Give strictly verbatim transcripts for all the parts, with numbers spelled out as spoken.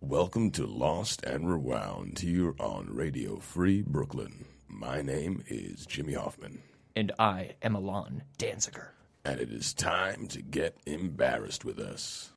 Welcome to Lost and Rewound here on Radio Free Brooklyn. My name is Jimmy Hoffman. And I am Alon Danziger. And it is time to get embarrassed with us.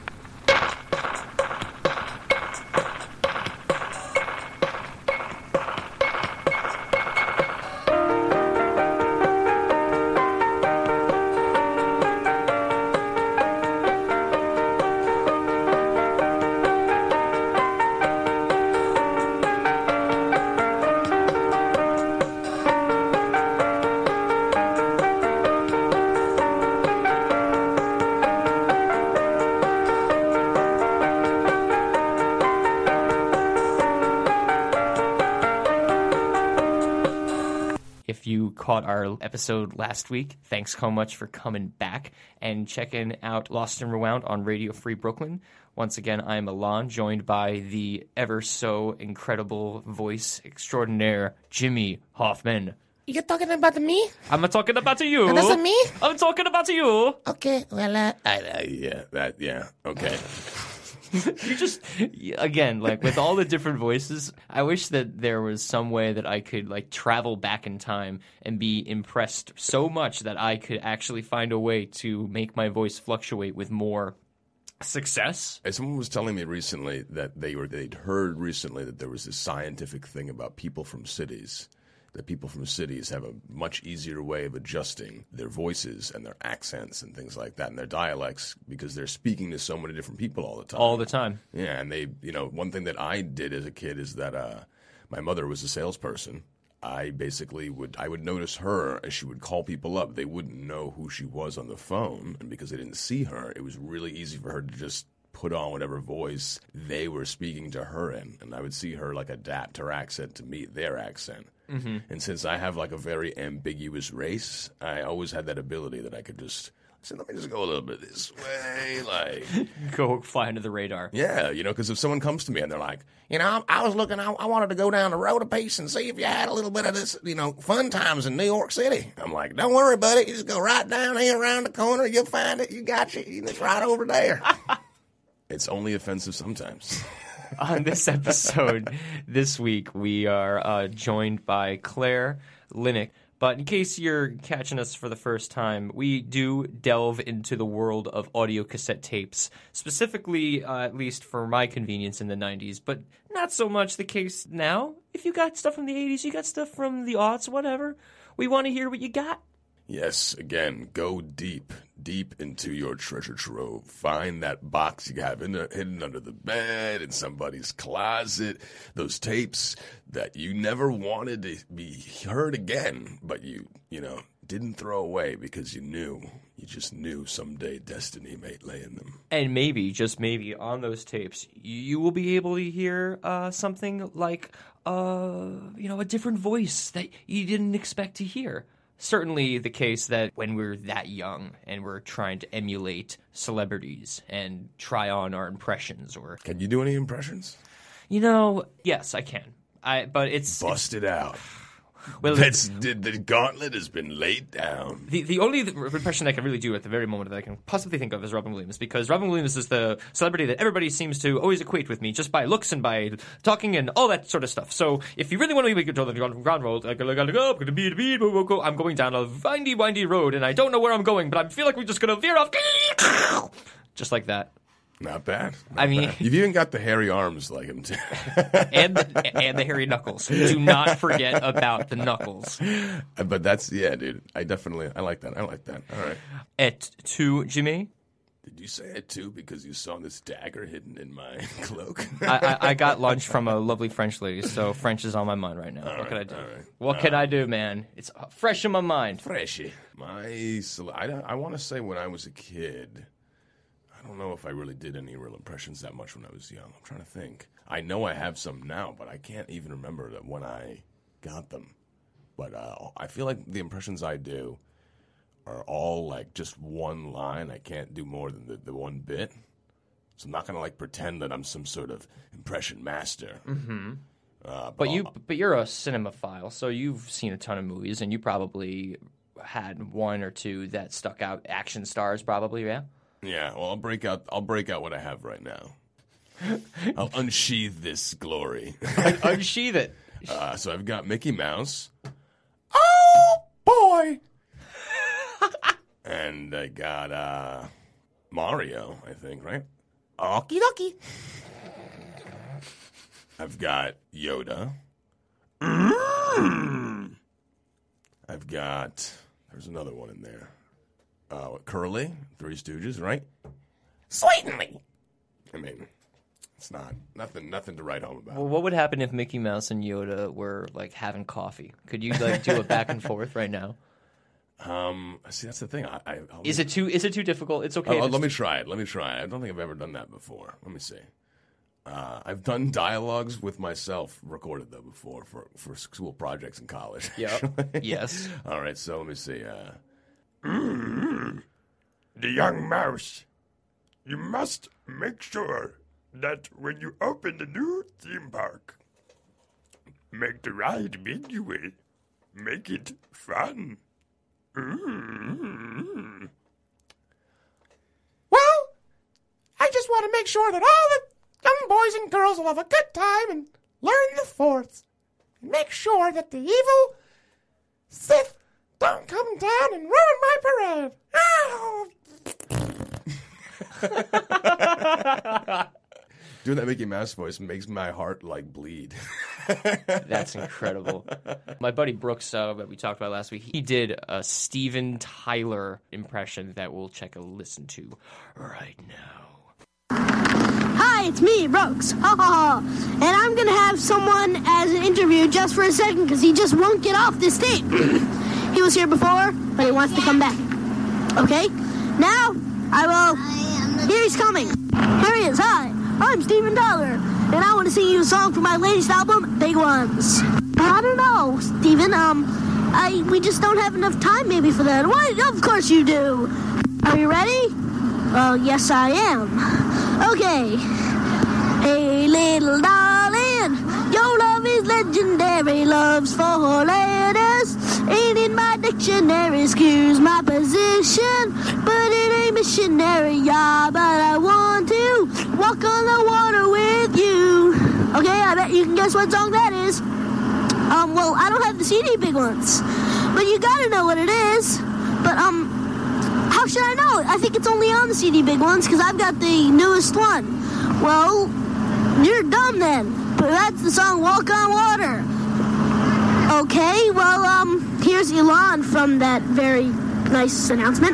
Caught our episode last week. Thanks so much for coming back and checking out Lost and Rewound on Radio Free Brooklyn. Once again, I am Alon, joined by the ever so incredible voice extraordinaire, Jimmy Hoffman. You're talking about me? I'm talking about you. Oh, that's me? I'm talking about you. Okay, well, uh, I, uh, yeah, that, yeah, okay. You just, again, like with all the different voices, I wish that there was some way that I could like travel back in time and be impressed so much that I could actually find a way to make my voice fluctuate with more success. Someone was telling me recently that they were, they'd heard recently that there was this scientific thing about people from cities. That people from cities have a much easier way of adjusting their voices and their accents and things like that and their dialects because they're speaking to so many different people all the time. All the time. Yeah, and they, you know, one thing that I did as a kid is that uh, my mother was a salesperson. I basically would, I would notice her as she would call people up. They wouldn't know who she was on the phone, and because they didn't see her, it was really easy for her to just put on whatever voice they were speaking to her in, and I would see her like adapt her accent to meet their accent. Mm-hmm. And since I have like a very ambiguous race, I always had that ability that I could just say, let me just go a little bit this way, like go fly under the radar. Yeah, you know, because if someone comes to me and they're like, you know, I was looking, I, I wanted to go down the road a piece and see if you had a little bit of this, you know, fun times in New York City. I'm like, don't worry, buddy, you just go right down here around the corner, you'll find it, you got you, it's right over there. It's only offensive sometimes. On this episode this week, we are uh, joined by Claire Linick. But in case you're catching us for the first time, we do delve into the world of audio cassette tapes, specifically, uh, at least for my convenience in the nineties, but not so much the case now. If you got stuff from the eighties, you got stuff from the aughts, whatever, we want to hear what you got. Yes, again, go deep, deep into your treasure trove. Find that box you have in the, hidden under the bed, in somebody's closet, those tapes that you never wanted to be heard again, but you, you know, didn't throw away because you knew, you just knew someday destiny may lay in them. And maybe, just maybe, on those tapes, you will be able to hear uh, something like, uh, you know, a different voice that you didn't expect to hear. Certainly the case that when we're that young and we're trying to emulate celebrities and try on our impressions or... Can you do any impressions? You know, yes, I can. I but it's... Bust it's, it out. Well, That's, the, the gauntlet has been laid down. The the only impression I can really do at the very moment that I can possibly think of is Robin Williams, because Robin Williams is the celebrity that everybody seems to always equate with me just by looks and by talking and all that sort of stuff. So if you really want to be on the ground road, I gotta go, I'm gonna be, be, go, go. I'm going down a windy, windy road, and I don't know where I'm going, but I feel like we're just gonna veer off, just like that. Not bad. Not I mean, bad. You've even got the hairy arms like him too, and the, and the hairy knuckles. Do not forget about the knuckles. But that's yeah, dude. I definitely I like that. I like that. All right. At two, Jimmy. Did you say it too because you saw this dagger hidden in my cloak? I, I, I got lunch from a lovely French lady, so French is on my mind right now. All what right, can I do? all right. What all can right. I do, man? It's fresh in my mind. Freshy. My I, I want to say when I was a kid. I don't know if I really did any real impressions that much when I was young. I'm trying to think. I know I have some now, but I can't even remember that when I got them. But uh, I feel like the impressions I do are all like just one line. I can't do more than the, the one bit. So I'm not going to like pretend that I'm some sort of impression master. Mm-hmm. Uh, but But you, I'll- but you're a cinemaphile, so you've seen a ton of movies, and you probably had one or two that stuck out. Action stars, probably, yeah. Yeah, well, I'll break out. I'll break out what I have right now. I'll unsheathe this glory. Unsheath it. Uh, so I've got Mickey Mouse. Oh, boy. And I got uh, Mario, I think, right? Okie dokie. I've got Yoda. Mm. I've got, there's another one in there. Uh, Curly, Three Stooges, right? Certainly. I mean, it's not, nothing nothing to write home about. Well, what would happen if Mickey Mouse and Yoda were, like, having coffee? Could you, like, do a back and forth right now? Um, see, that's the thing. I, I, I'll Is it too Is it too difficult? It's okay. Oh, if let it's me too- try it. Let me try it. I don't think I've ever done that before. Let me see. Uh, I've done dialogues with myself, recorded though before for, for school projects in college. Yep. Yes. All right, so let me see. Uh, The young mouse. You must make sure that when you open the new theme park, make the ride midway. Make it fun. Mm. Well, I just want to make sure that all the young boys and girls will have a good time and learn the force. And make sure that the evil Sith don't come down and ruin my parade. Oh. doing that Mickey Mouse voice makes my heart like bleed. That's incredible. My buddy Brooks, uh, that we talked about last week, he did a Steven Tyler impression that we'll check a listen to right now. Hi, it's me, Brooks. Ha ha ha. And I'm going to have someone as an interview just for a second because he just won't get off this tape. He was here before, but he wants to come back. Okay? Now, I will... Here he's coming. Here he is. Hi, I'm Steven Tyler, and I want to sing you a song from my latest album, Big Ones. I don't know, Steven. Um, I we just don't have enough time maybe for that. Why? Of course you do. Are you ready? Well, yes, I am. Okay. Hey, little darling, your love is legendary. Love's four letters. Ain't in my dictionary. Excuse my position, but it ain't missionary. Yeah, but I want to walk on the water with you. Okay, I bet you can guess what song that is. Um, well, I don't have the C D Big Ones, but you gotta know what it is. But, um, how should I know? I think it's only on the C D Big Ones because I've got the newest one. Well, you're dumb then. But that's the song Walk on Water. Okay, well, um, here's Elon from that very nice announcement.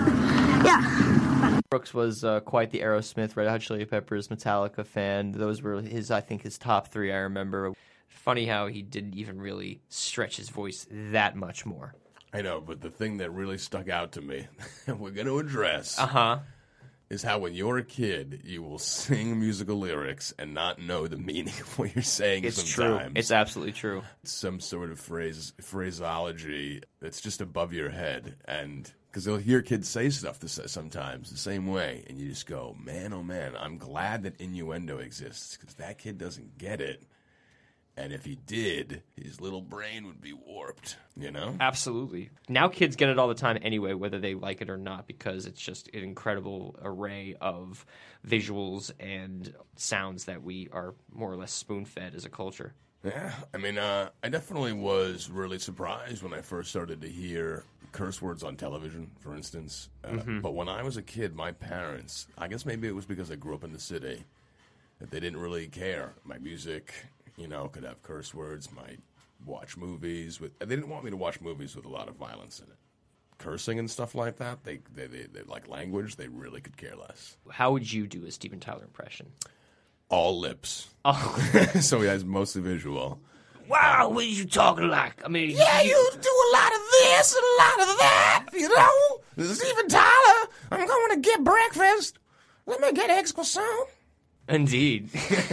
Yeah. Brooks was uh, quite the Aerosmith, Red Hot Chili Peppers, Metallica fan. Those were his, I think, his top three, I remember. Funny how he didn't even really stretch his voice that much more. I know, but the thing that really stuck out to me, we're going to address, Uh-huh. is how when you're a kid, you will sing musical lyrics and not know the meaning of what you're saying It's sometimes. true. It's absolutely true. Some sort of phrase phraseology that's just above your head, and because they'll hear kids say stuff this, sometimes the same way, and you just go, man, oh man, I'm glad that innuendo exists, because that kid doesn't get it. And if he did, his little brain would be warped, you know? Absolutely. Now kids get it all the time anyway, whether they like it or not, because it's just an incredible array of visuals and sounds that we are more or less spoon-fed as a culture. Yeah, I mean, uh, I definitely was really surprised when I first started to hear curse words on television, for instance. Uh, Mm-hmm. But when I was a kid, my parents, I guess maybe it was because I grew up in the city, that they didn't really care. My music... You know, could have curse words, might watch movies with... They didn't want me to watch movies with a lot of violence in it. Cursing and stuff like that, they, they, they, they like language, they really could care less. How would you do a Steven Tyler impression? All lips. Oh, So he has mostly visual. wow, what are you talking like? I mean, Yeah, you do a lot of this and a lot of that, you know? Steven Tyler, I'm going to get breakfast. Let me get eggs croissant. Indeed.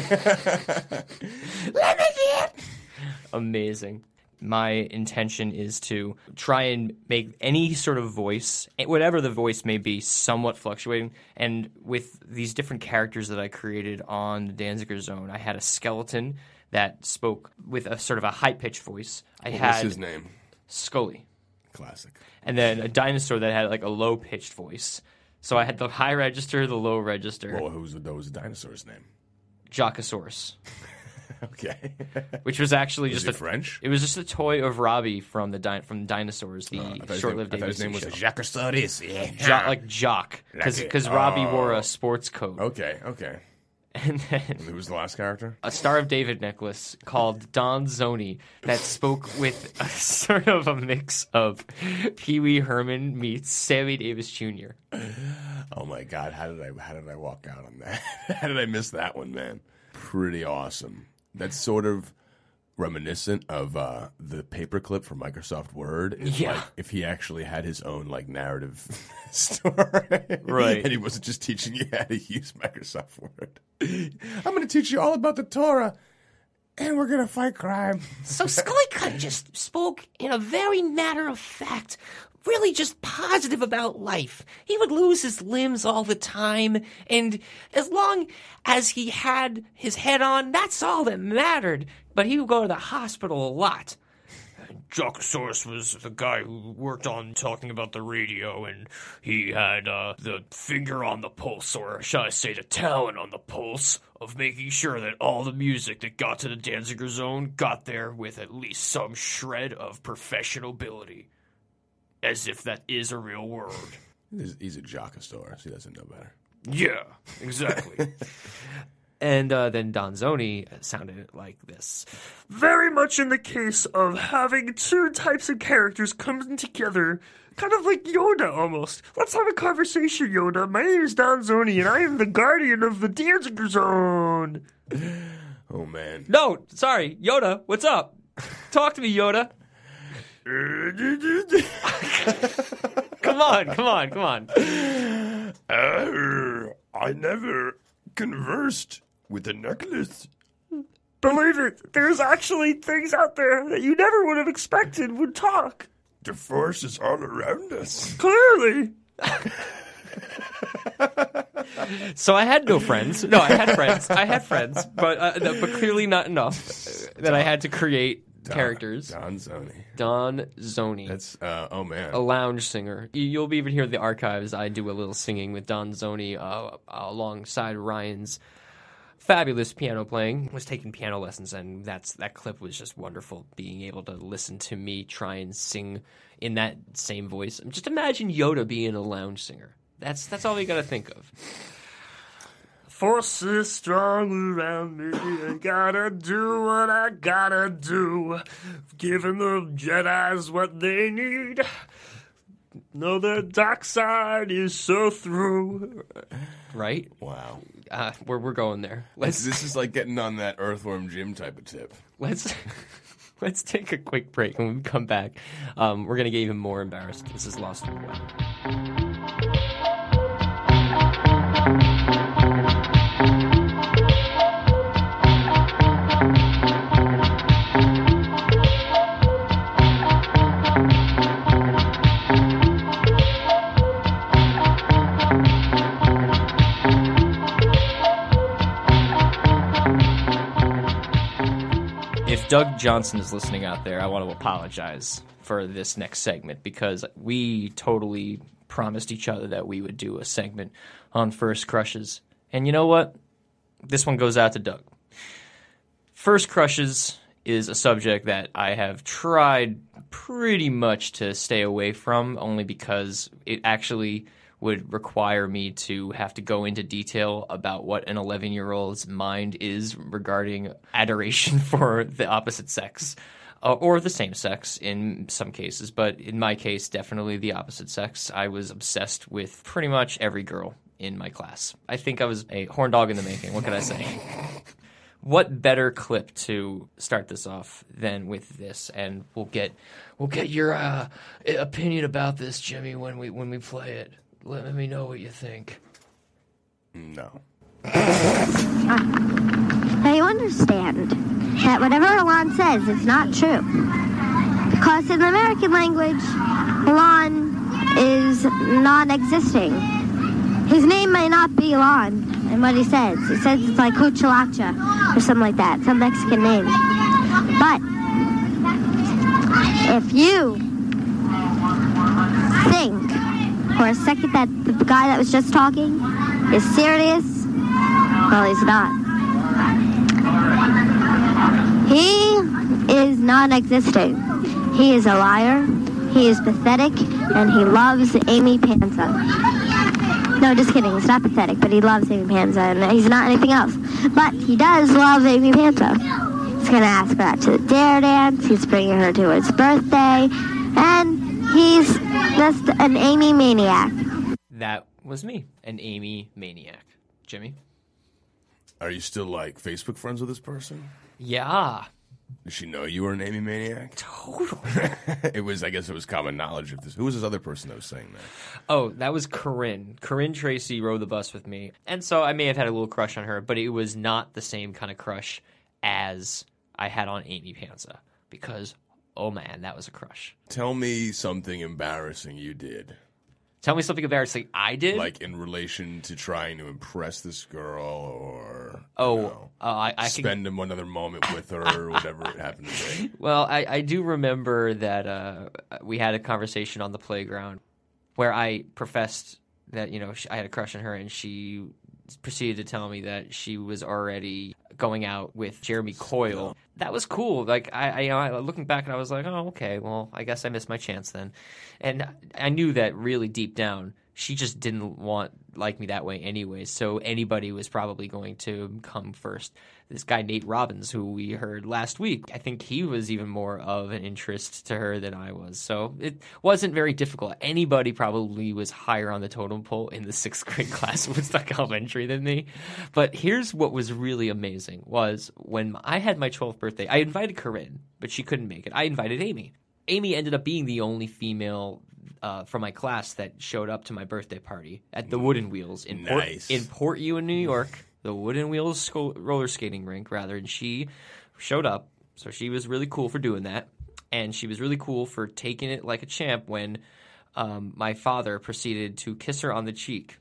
Let me get... Amazing. My intention is to try and make any sort of voice, whatever the voice may be, somewhat fluctuating. And with these different characters that I created on the Danziger Zone, I had a skeleton that spoke with a sort of a high-pitched voice. I What's had his name? Scully. Classic. And then a dinosaur that had like a low-pitched voice. So I had the high register, the low register. Well, who's the, what was the dinosaur's name? Jockosaurus, Okay. which was actually Was just he a French? It was just a toy of Robbie from the di- from Dinosaurs, the Uh, I thought his name- short-lived I thought his A B C name was show. Jackosaurus. Yeah. Jo- like Jock, because Like- Robbie wore oh. a sports coat. Okay, okay. And then Who was the last character? a Star of David necklace called Don Zoni that spoke with a sort of a mix of Pee Wee Herman meets Sammy Davis Junior Oh my God! How did I how did I walk out on that? How did I miss that one, man? Pretty awesome. That's sort of reminiscent of uh, the paperclip for Microsoft Word. If, Yeah. like, if he actually had his own like narrative story, Right. and he wasn't just teaching you how to use Microsoft Word. I'm going to teach you all about the Torah, and we're going to fight crime. So Scully Cut just spoke in a very matter-of-fact, really just positive about life. He would lose his limbs all the time, and as long as he had his head on, that's all that mattered. But he would go to the hospital a lot. Jockosaurus was the guy who worked on talking about the radio, and he had uh, the finger on the pulse, or shall I say the talent on the pulse, of making sure that all the music that got to the Danziger Zone got there with at least some shred of professional ability. As if that is a real word. He's, he's a Jockosaurus. He doesn't know better. Yeah, exactly. And uh, then Don Zoni sounded like this. Very much in the case of having two types of characters coming together, kind of like Yoda almost. Let's have a conversation, Yoda. My name is Don Zoni, and I am the guardian of the Danziger Zone. Oh man. No, sorry, Yoda, what's up? Talk to me, Yoda. Come on, come on, come on. Uh, I never conversed with a necklace. Believe it, there's actually things out there that you never would have expected would talk. The force is all around us. Clearly. So I had no friends. No, I had friends. I had friends, but uh, no, but clearly not enough that I had to create Don- characters. Don Zoni. Don Zoni, That's uh, oh man. a lounge singer. You- You'll even hear the archives. I do a little singing with Don Zoni uh, alongside Ryan's fabulous piano playing. Was taking piano lessons, and that's that clip was just wonderful. Being able to listen to me try and sing in that same voice. Just imagine Yoda being a lounge singer. That's that's all you got to think of. Force is strong around me. I gotta do what I gotta do. Giving the Jedis what they need. No, the dark side is so through. Right? Wow. Uh, we're we're going there. Let's This is like getting on that Earthworm Jim type of tip. let's let's take a quick break. When we come back, um, we're gonna get even more embarrassed. This is Lost in the Web. If Doug Johnson is listening out there, I want to apologize for this next segment because we totally promised each other that we would do a segment on first crushes. And you know what? This one goes out to Doug. First crushes is a subject that I have tried pretty much to stay away from, only because it actually would require me to have to go into detail about what an eleven-year-old's mind is regarding adoration for the opposite sex, uh, or the same sex in some cases. But in my case, definitely the opposite sex. I was obsessed with pretty much every girl in my class. I think I was a horn dog in the making. What can I say? What better clip to start this off than with this? And we'll get we'll get your uh, opinion about this, Jimmy, when we when we play it. Let me know what you think. No. Now you understand that whatever Alon says is not true. Because in the American language, Alon is non-existing. His name may not be Alon in what he says. He says it's like Huchalacha or something like that, some Mexican name. But if you think for a second that the guy that was just talking is serious, well, he's not. non-existing. He is a liar, he is pathetic, and he loves Amy Panza. No, just kidding. He's not pathetic, but he loves Amy Panza, and he's not anything else. But he does love Amy Panza. He's going to ask her out to the Dare Dance. He's bringing her to his birthday. And he's just an Amy maniac. That was me, an Amy maniac. Jimmy? Are you still, like, Facebook friends with this person? Yeah. Does she know you were an Amy maniac? Totally. It was, I guess it was common knowledge of this. Who was this other person that was saying that? Oh, that was Corinne. Corinne Tracy rode the bus with me. And so I may have had a little crush on her, but it was not the same kind of crush as I had on Amy Panza. Because, oh man, that was a crush. Tell me something embarrassing you did. Tell me something embarrassing I did? Like in relation to trying to impress this girl or oh, you know, uh, I, I spend can... another moment with her or whatever it happened to be. Well, I, I do remember that uh, we had a conversation on the playground where I professed that, you know, I had a crush on her, and she proceeded to tell me that she was already going out with Jeremy Coyle. That was cool. Like I, I, you know, I, looking back, and I was like, oh, okay, well, I guess I missed my chance then. And I knew that really deep down, she just didn't want like me that way anyway. So anybody was probably going to come first. This guy Nate Robbins, who we heard last week, I think he was even more of an interest to her than I was. So it wasn't very difficult. Anybody probably was higher on the totem pole in the sixth grade class of Woodstock Elementary than me. But here's what was really amazing was when I had my twelfth birthday, I invited Corinne, but she couldn't make it. I invited Amy. Amy ended up being the only female uh, from my class that showed up to my birthday party at the Wooden Wheels in Nice. Port, in Port Ewan, New York. The Wooden Wheels sco- roller skating rink, rather, and she showed up. So she was really cool for doing that, and she was really cool for taking it like a champ when um, my father proceeded to kiss her on the cheek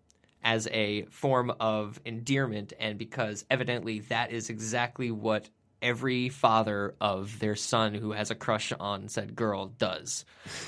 as a form of endearment, and because evidently that is exactly what every father of their son who has a crush on said girl does.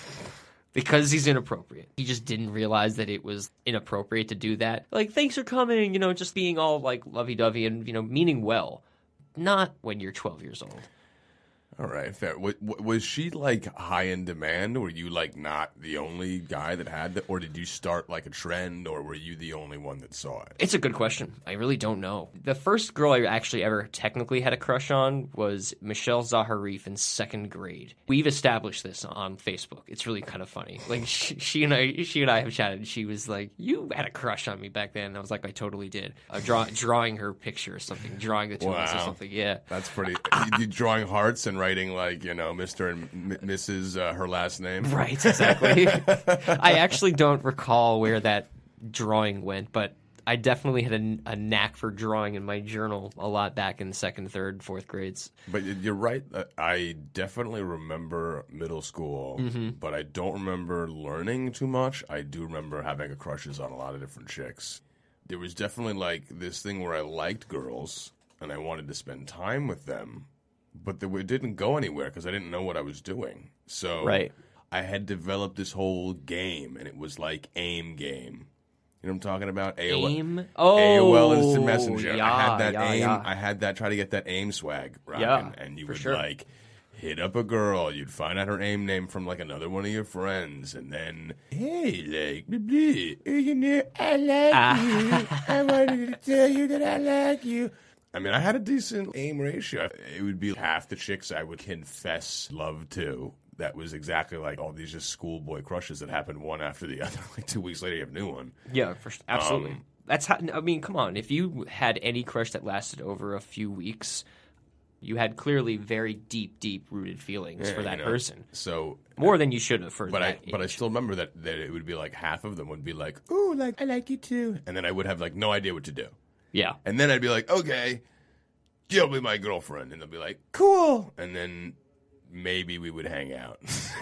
Because he's inappropriate. He just didn't realize that it was inappropriate to do that. Like, thanks for coming, you know, just being all, like, lovey-dovey and, you know, meaning well. Not when you're twelve years old. All right, fair. Was, was she, like, high in demand? Were you, like, not the only guy that had that? Or did you start, like, a trend? Or were you the only one that saw it? It's a good question. I really don't know. The first girl I actually ever technically had a crush on was Michelle Zaharif in second grade. We've established this on Facebook. It's really kind of funny. Like, she, she and I she and I have chatted, and she was like, you had a crush on me back then. And I was like, I totally did. Uh, draw, drawing her picture or something. Drawing the two of us or Wow. something. Yeah. That's pretty. you, you drawing hearts and writing, like, you know, Mister and M- Missus Uh, her last name. Right, exactly. I actually don't recall where that drawing went, but I definitely had a, a knack for drawing in my journal a lot back in second, third, fourth grades. But you're right. uh, I definitely remember middle school, Mm-hmm. but I don't remember learning too much. I do remember having crushes on a lot of different chicks. There was definitely, like, this thing where I liked girls, and I wanted to spend time with them. But the, it didn't go anywhere because I didn't know what I was doing. So Right. I had developed this whole game, and it was like AIM game. You know what I'm talking about? A O L. AIM? Oh, A O L Instant Messenger. yeah, I had that yeah, AIM. yeah. I had that. Try to get that AIM swag, rocking, Yeah, and you for would sure. like hit up a girl. You'd find out her AIM name from like another one of your friends, and then hey, like, blah, blah, you know, I like you. I wanted to tell you that I like you. I mean, I had a decent AIM ratio. It would be half the chicks I would confess love to. That was exactly like all these just schoolboy crushes that happened one after the other. Like two weeks later, you have a new one. Yeah, for, absolutely. Um, That's how. I mean, come on. If you had any crush that lasted over a few weeks, you had clearly very deep, deep rooted feelings Yeah, for that you know, person. So, More than you should have for but I, that but I age. still remember that, that it would be like half of them would be like, "Ooh, like I like you too," and then I would have like no idea what to do. Yeah. And then I'd be like, okay, you'll be my girlfriend. And they'll be like, cool. And then maybe we would hang out.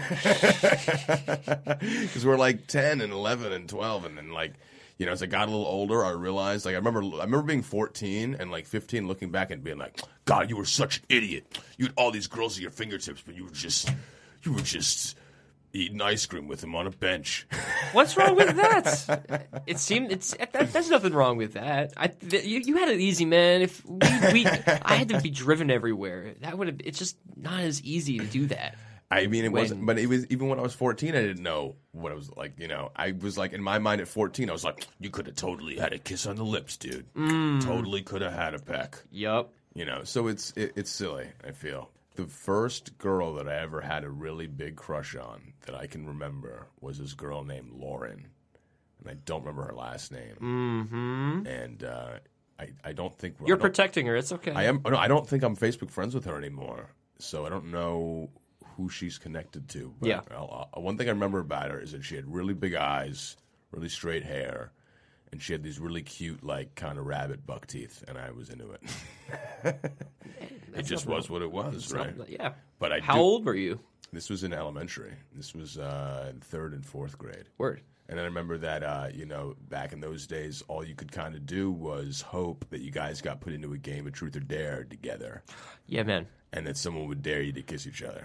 Because we're like ten and eleven and twelve. And then, like, you know, as I got a little older, I realized, like, I remember I remember being fourteen and, like, fifteen, looking back and being like, God, you were such an idiot. You had all these girls at your fingertips, but you were just, you were just eating ice cream with him on a bench. What's wrong with that? It seemed it's that, there's nothing wrong with that. I th- you, you had it easy, man. If we, we I had to be driven everywhere, that would have. It's just not as easy to do that. I mean, it When- wasn't, but it was even when I was fourteen. I didn't know what it was like. You know, I was like in my mind at fourteen. I was like, you could have totally had a kiss on the lips, dude. Mm. Totally could have had a peck. Yup. You know, so it's it, it's silly. I feel the first girl that I ever had a really big crush on that I can remember was this girl named Lauren, and I don't remember her last name. Mm-hmm. And uh, I I don't think You're I don't- protecting her. It's okay. I am. No, I don't think I'm Facebook friends with her anymore. So I don't know who she's connected to. But Yeah. I'll, I'll, one thing I remember about her is that she had really big eyes, really straight hair, and she had these really cute, like, kind of rabbit buck teeth, and I was into it. It just was what it was, It's right? not- yeah. But I How do- old were you? This was in elementary. This was uh, in third and fourth grade. Word. And I remember that, uh, you know, back in those days, all you could kind of do was hope that you guys got put into a game of truth or dare together, Yeah, man. and that someone would dare you to kiss each other.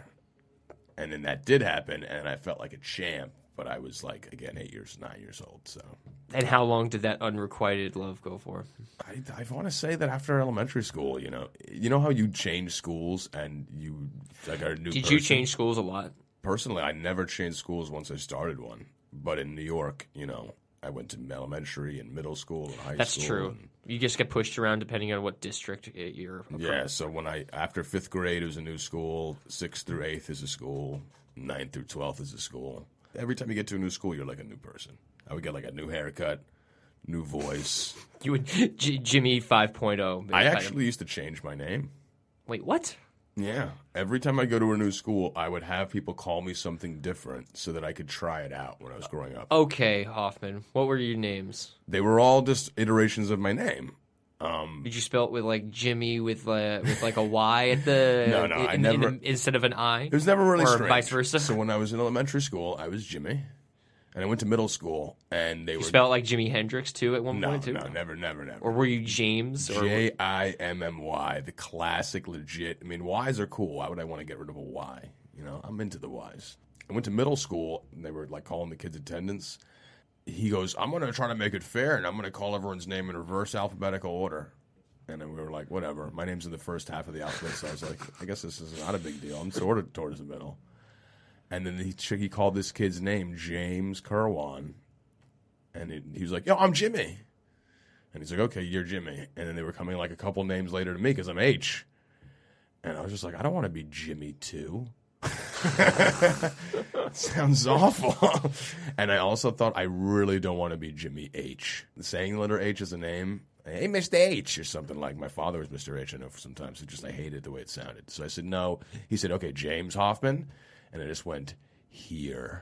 And then that did happen, and I felt like a champ, but I was like, again, eight years, nine years old. So And how long did that unrequited love go for? I, I want to say that after elementary school, you know, you know how you change schools and you like are a new Did person? you change schools a lot? Personally, I never changed schools once I started one. But in New York, you know, I went to elementary and middle school and high That's school. true. and- You just get pushed around depending on what district uh, you're from. Yeah, so when I after fifth grade it was a new school, sixth through eighth is a school, ninth through twelfth is a school. Every time you get to a new school, you're like a new person. I would get like a new haircut, new voice. You would J- Jimmy five oh. I actually used to change my name. Wait, what? Yeah, every time I go to a new school, I would have people call me something different so that I could try it out when I was growing up. Okay, Hoffman. What were your names? They were all just iterations of my name. Um, Did you spell it with like Jimmy with uh, with like a Y at the No, no, I in- in never- the- instead of an I? It was never really Or strange. vice versa? So when I was in elementary school, I was Jimmy, and I went to middle school, and they You were spell it like Jimi Hendrix too at one no, point too? no, never, never, never. Or were you James? Or J I M M Y, the classic, legit. I mean, Y's are cool. Why would I want to get rid of a Y? You know, I'm into the Y's. I went to middle school, and they were like calling the kids' attendance. He goes, "I'm going to try to make it fair, and I'm going to call everyone's name in reverse alphabetical order." And then we were like, "Whatever." My name's in the first half of the alphabet, so I was like, "I guess this is not a big deal." I'm sort of towards the middle. And then he he called this kid's name James Kerwan, and it, he was like, "Yo, I'm Jimmy." And he's like, "Okay, you're Jimmy." And then they were coming like a couple names later to me because I'm H. And I was just like, I don't want to be Jimmy too. Sounds awful. And I also thought I really don't want to be Jimmy H. Saying the letter H as a name, hey, Mister H, or something like my father was Mister H, I know for sometimes. It just, I hated the way it sounded. So I said, no. He said, okay, James Hoffman. And I just went, here.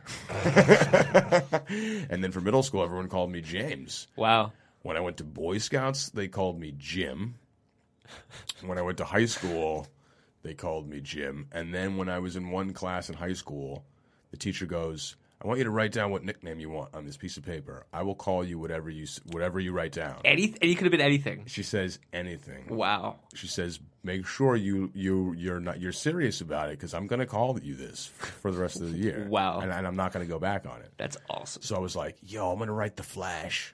And then for middle school, everyone called me James. Wow. When I went to Boy Scouts, they called me Jim. When I went to high school, they called me Jim. And then when I was in one class in high school, the teacher goes, I want you to write down what nickname you want on this piece of paper. I will call you whatever you whatever you write down. Any, it could have been anything. She says anything. Wow. She says, make sure you you you're not you're serious about it because I'm going to call you this for the rest of the year. Wow. And, and I'm not going to go back on it. That's awesome. So I was like, yo, I'm going to write The Flash.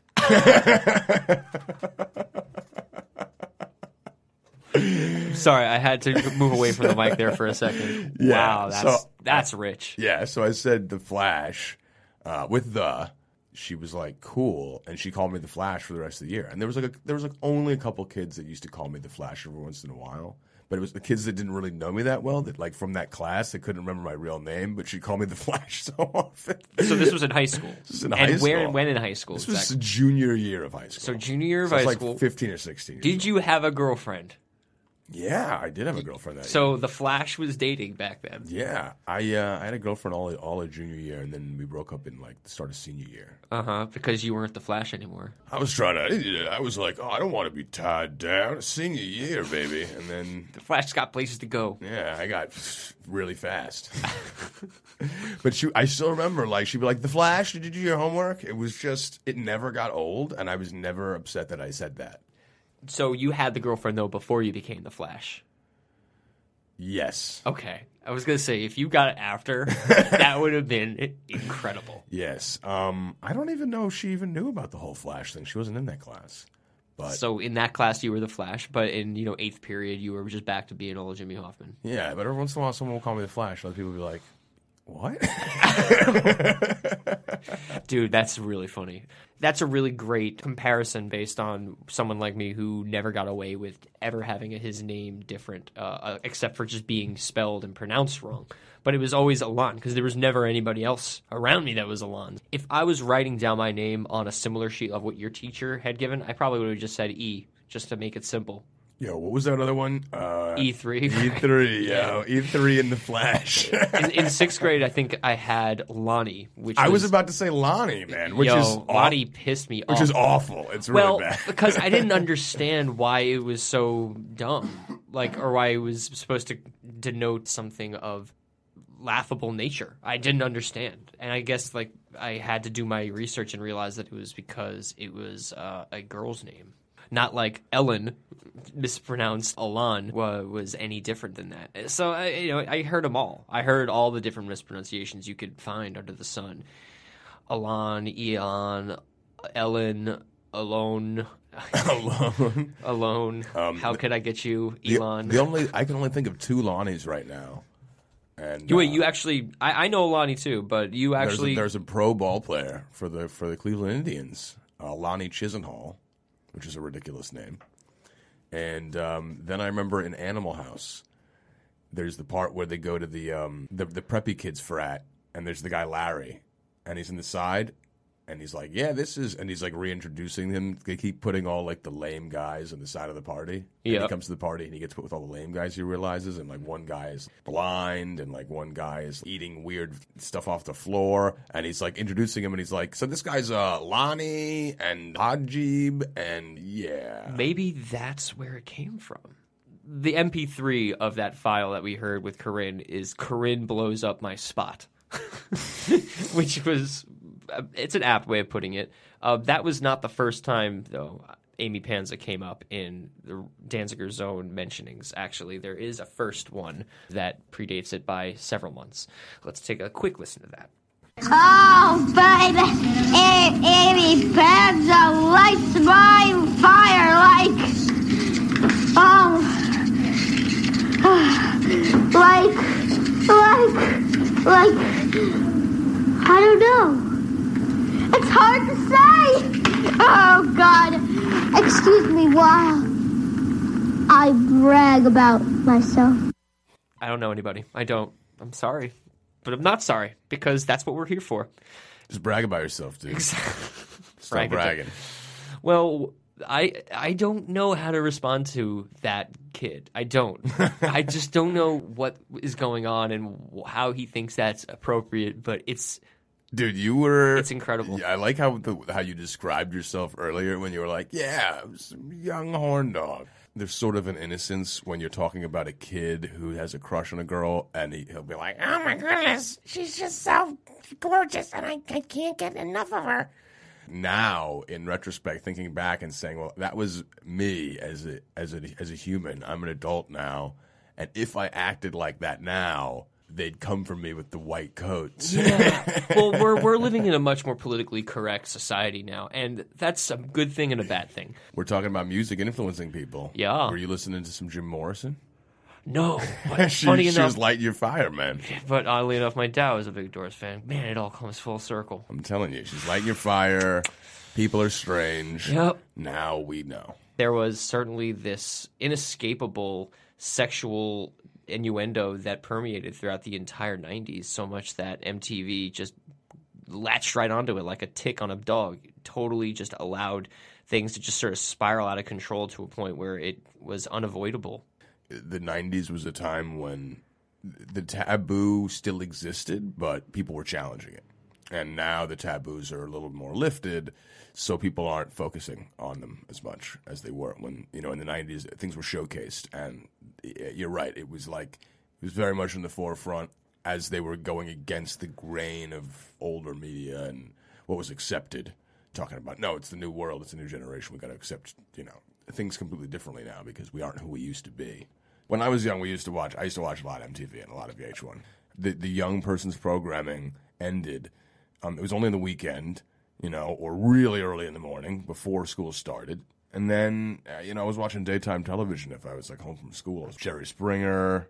Sorry, I had to move away from the mic there for a second. Yeah, Wow, that's so- that's rich. Yeah, so I said The Flash uh, with the. She was like, cool, and she called me The Flash for the rest of the year. And there was like a, there was like only a couple kids that used to call me The Flash every once in a while. But it was the kids that didn't really know me that well, that like from that class, they couldn't remember my real name, but she'd call me The Flash so often. So this was in high school. This was in and high where school. and when in high school? This was exactly? junior year of high school. So junior year of So I was high like school. fifteen or sixteen. Years Did old. you have a girlfriend? Yeah, I did have a girlfriend that year. So the Flash was dating back then. Yeah, I uh, I had a girlfriend all all of junior year, and then we broke up in like the start of senior year. Uh huh. Because you weren't the Flash anymore. I was trying to. I was like, oh, I don't want to be tied down. Senior year, baby, and then The Flash's got places to go. yeah, I got really fast. But she, I still remember, like she'd be like, "The Flash, did you do your homework?" It was just, it never got old, and I was never upset that I said that. So you had the girlfriend though before you became the Flash. Yes. Okay. I was going to say, if you got it after, that would have been incredible. Yes. Um, I don't even know if she even knew about the whole Flash thing. She wasn't in that class. But So in that class, you were the Flash, but in, you know, eighth period, you were just back to being old Jimmy Hoffman. yeah, but every once in a while, someone will call me the Flash. Other people will be like, what? Dude, that's really funny. That's a really great comparison based on someone like me who never got away with ever having his name different, uh, uh, except for just being spelled and pronounced wrong. But it was always Alon, because there was never anybody else around me that was Alon. If I was writing down my name on a similar sheet of what your teacher had given, I probably would have just said E, just to make it simple. Yo, what was that other one? Uh, E three. E three, yo. E three in the Flash. in, in sixth grade, I think I had Lonnie, which I was was about to say Lonnie, man, which yo, is aw- Lonnie pissed me which off. is awful. It's really Well, bad. because I didn't understand why it was so dumb, like, or why it was supposed to denote something of laughable nature. I didn't understand, and I guess like I had to do my research and realize that it was because it was uh, a girl's name, not like Ellen, mispronounced Alon, wa- was any different than that. So I, you know, I heard them all. I heard all the different mispronunciations you could find under the sun. Alon, Eon, Ellen, Alone. Alone. Alone. Um, How could I get you, The, Elon? the only I can only think of two Lonnies right now. And You, wait, uh, you actually? I, I know Lonnie too, but you there's actually. a, there's a pro ball player for the for the Cleveland Indians, uh, Lonnie Chisenhall, which is a ridiculous name. And um, then I remember in Animal House, there's the part where they go to the um, the, the preppy kids frat, and there's the guy Larry, and he's in the side, and he's like, "Yeah, this is," and he's like reintroducing them. They keep putting all like the lame guys on the side of the party. And Yeah. he comes to the party and he gets put with all the lame guys. He realizes, and like one guy is blind, and like one guy is eating weird stuff off the floor, and he's like introducing him, and he's like, "So this guy's uh Lonnie and Hajib, and yeah." Maybe that's where it came from. The M P three of that file that we heard with Corinne is Corinne blows up my spot, which was it's an apt way of putting it. Uh, that was not the first time though. Amy Panza came up in the Danziger Zone mentionings. Actually, there is a first one that predates it by several months. Let's take a quick listen to that. Oh, baby, A- Amy Panza lights my fire like, um, like, like, like, I don't know. It's hard to say. Oh, God. Excuse me while I brag about myself. I don't know anybody. I don't. I'm sorry. But I'm not sorry, because that's what we're here for. Just brag about yourself, dude. Stop Brag it. bragging. Well, I I don't know how to respond to that kid. I don't. I just don't know what is going on and how he thinks that's appropriate, but it's Dude, you were. It's incredible. Yeah, I like how the, how you described yourself earlier when you were like, "Yeah, I was a young horn dog." There's sort of an innocence when you're talking about a kid who has a crush on a girl, and he, he'll be like, Oh my goodness, she's just so gorgeous, and I, I can't get enough of her. now in retrospect, thinking back and saying, "Well, that was me as a as a as a human. I'm an adult now, and if I acted like that now." They'd come for me with the white coats. yeah. Well, we're we're living in a much more politically correct society now, and that's a good thing and a bad thing. We're talking about music influencing people. Yeah. Were you listening to some Jim Morrison? No, but she, funny she enough, was lighting your fire, man. but oddly enough, my dad was a big Doors fan. Man, it all comes full circle. I'm telling you, she's lighting your fire. People are strange. Yep. Now we know. There was certainly this inescapable sexual innuendo that permeated throughout the entire nineties, so much that M T V just latched right onto it like a tick on a dog. Totally just allowed things to just sort of spiral out of control to a point where it was unavoidable. The nineties was a time when the taboo still existed, but people were challenging it. And now the taboos are a little more lifted, so people aren't focusing on them as much as they were when, you know, in the nineties, things were showcased. And you're right, it was like, it was very much in the forefront as they were going against the grain of older media and what was accepted. Talking about, no, it's the new world, it's a new generation, we got to accept, you know, things completely differently now because we aren't who we used to be. When I was young, we used to watch. I used to watch a lot of M T V and a lot of V H one. The the young person's programming ended. Um, it was only on the weekend, you know, or really early in the morning before school started. And then, uh, you know, I was watching daytime television if I was like home from school. Jerry Springer,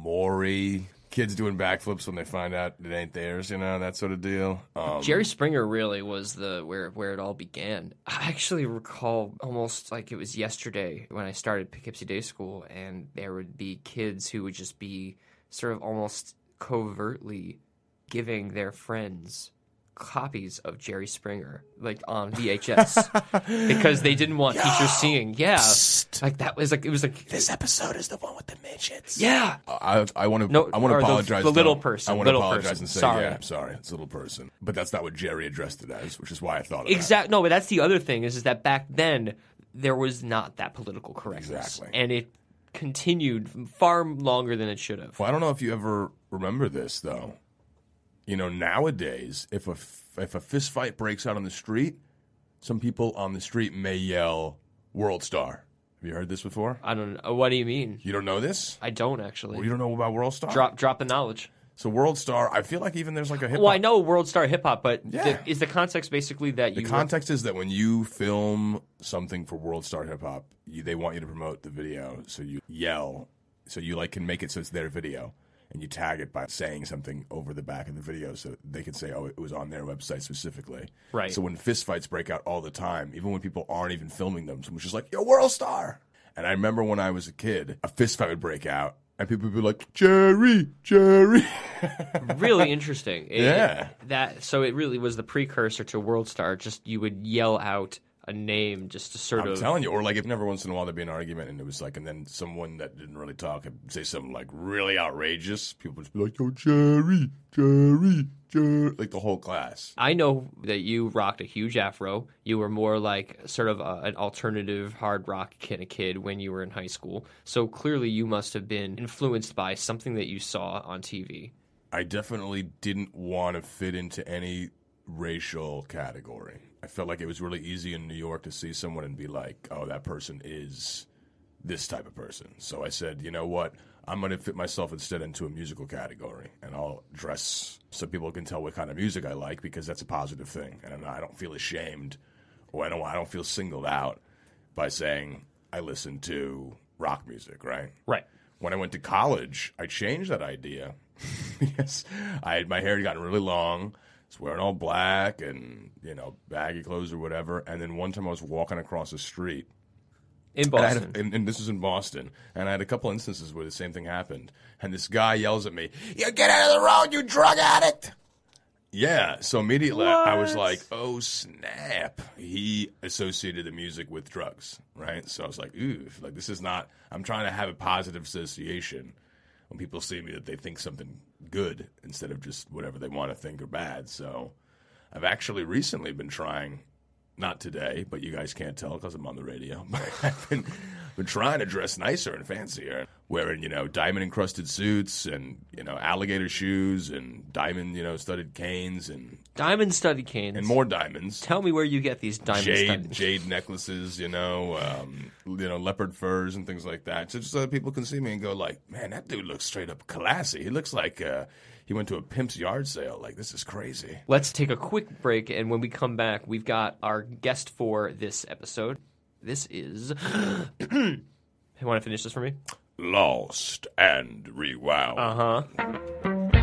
Maury, kids doing backflips when they find out it ain't theirs, you know, that sort of deal. Um, Jerry Springer really was the where where it all began. I actually recall almost like it was yesterday when I started Poughkeepsie Day School, and there would be kids who would just be sort of almost covertly giving their friends copies of Jerry Springer, like on V H S, because they didn't want teachers seeing. Yeah, Psst. like that was like it was like This episode is the one with the midgets. yeah. I I want to No, I want to or the- apologize. the little though. person, I want to little apologize person. and say, Sorry. yeah, I'm sorry, it's a little person. But that's not what Jerry addressed it as, which is why I thought of Exactly. No, but that's the other thing is, is that back then there was not that political correctness, Exactly. and it continued far longer than it should have. that. Well, I don't know if you ever remember this though. You know, nowadays, if a if a fist fight breaks out on the street, some people on the street may yell "World Star." Have you heard this before? I don't know. What do you mean? You don't know this? I don't actually. Well, you don't know about World Star? Drop drop the knowledge. So World Star, I feel like even there's like a hip hop. Well, I know World Star Hip Hop, but Yeah. the, is the context basically that The you context is that when you film something for World Star Hip Hop, you, they want you to promote the video, so you yell, so you like can make it so it's their video, and you tag it by saying something over the back of the video, so they can say, "Oh, it was on their website specifically." Right. So when fist fights break out all the time, even when people aren't even filming them, someone's just like, "Yo, World Star!" And I remember when I was a kid, a fist fight would break out, and people would be like, "Jerry, Jerry." really interesting. It- Yeah. that so it really was the precursor to World Star. Just you would yell out a name just to sort I'm of telling you, or like if every once in a while there'd be an argument and it was like, and then someone that didn't really talk would say something like really outrageous, people would just be like, "Yo, Jerry, Jerry, Jerry," like the whole class. I know that you rocked a huge afro. You were more like sort of a, an alternative hard rock kind of kid when you were in high school. So clearly you must have been influenced by something that you saw on T V. I definitely didn't want to fit into any racial category. I felt like it was really easy in New York to see someone and be like, "Oh, that person is this type of person." So I said, you know what? I'm going to fit myself instead into a musical category, and I'll dress so people can tell what kind of music I like, because that's a positive thing, and I don't feel ashamed, or I don't I don't feel singled out by saying I listen to rock music, right? Right. When I went to college, I changed that idea because I had my hair had gotten really long. I was wearing all black and, you know, baggy clothes or whatever. And then one time I was walking across the street. In And, I had Boston. a, and, and this was in Boston. And I had a couple instances where the same thing happened. And this guy yells at me, "You get out of the road, you drug addict!" Yeah. So immediately I was like, oh, snap. He associated the music with drugs, right? So I was like, ooh, like this is not, I'm trying to have a positive association when people see me that they think something good instead of just whatever they want to think or bad. So I've actually recently been trying, not today, but you guys can't tell because I'm on the radio, but I've been, been trying to dress nicer and fancier, wearing, you know, diamond-encrusted suits and, you know, alligator shoes and diamond, you know, studded canes and, Diamond studded canes. and more diamonds. Tell me where you get these diamond Jade, studded jade necklaces, you know, um, you know, leopard furs and things like that. So just so that people can see me and go like, man, that dude looks straight up classy. He looks like uh, he went to a pimp's yard sale. Like, this is crazy. Let's take a quick break, and when we come back, we've got our guest for this episode. This is... You want to finish this for me? Lost and rewound. Uh-huh.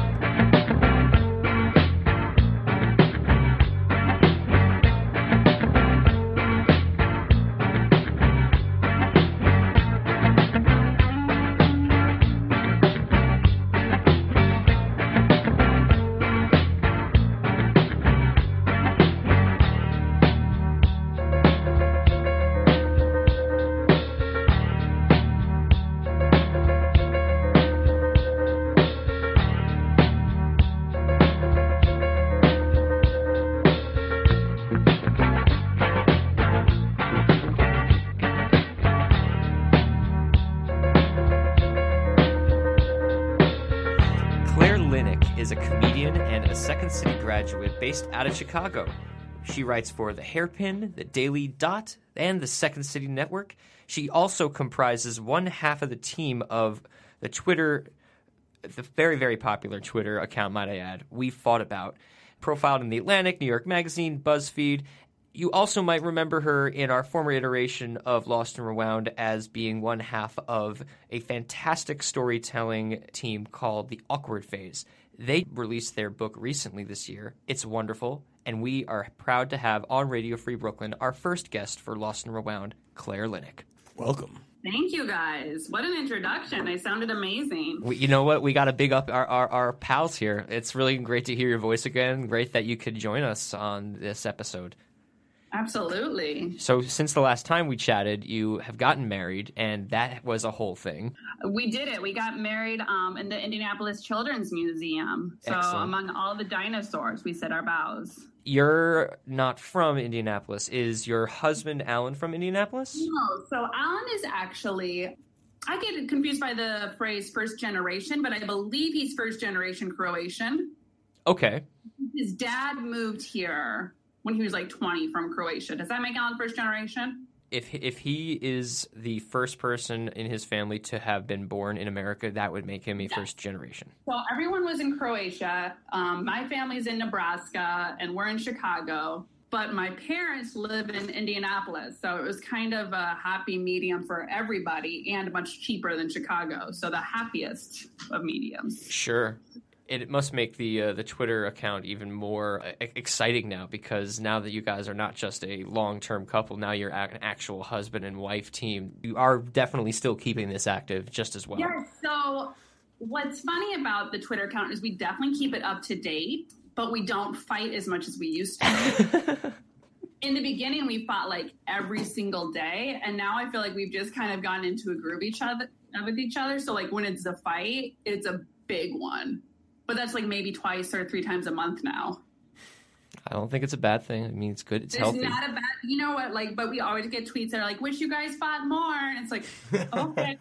Claire Linick is a comedian and a Second City graduate based out of Chicago. She writes for The Hairpin, The Daily Dot, and the Second City Network. She also comprises one half of the team of the Twitter, the very, very popular Twitter account, might I add, We Fought About, profiled in The Atlantic, New York Magazine, BuzzFeed. You also might remember her in our former iteration of Lost and Rewound as being one half of a fantastic storytelling team called The Awkward Phase. They released their book recently this year. It's wonderful, and we are proud to have on Radio Free Brooklyn our first guest for Lost and Rewound, Claire Linick. Welcome. Thank you, guys. What an introduction. I sounded amazing. We, you know what? We got to big up our, our, our pals here. It's really great to hear your voice again. Great that you could join us on this episode. Absolutely. So since the last time we chatted, you have gotten married, and that was a whole thing. We did it. We got married um, in the Indianapolis Children's Museum. So Excellent. Among all the dinosaurs, we said our vows. You're not from Indianapolis. Is your husband, Alan, from Indianapolis? No. So Alan is actually, I get confused by the phrase first generation, but I believe he's first generation Croatian. Okay. His dad moved here when he was like twenty from Croatia. Does that make Alan first generation? If if he is the first person in his family to have been born in America, that would make him a Yes. first generation. So everyone was in Croatia. Um, my family's in Nebraska, and we're in Chicago. But my parents live in Indianapolis, so it was kind of a happy medium for everybody and much cheaper than Chicago. So the happiest of mediums. Sure. It must make the uh, the Twitter account even more uh, exciting now, because now that you guys are not just a long-term couple, now you're an actual husband and wife team. You are definitely still keeping this active just as well. Yeah, so what's funny about the Twitter account is we definitely keep it up to date, but we don't fight as much as we used to. In the beginning, we fought like every single day, and now I feel like we've just kind of gotten into a groove each other with each other. So like when it's a fight, it's a big one. But that's like maybe twice or three times a month now. I don't think it's a bad thing. I mean, it's good. It's It's healthy. not a bad, you know what, like, but we always get tweets that are like, wish you guys fought more. And it's like, okay.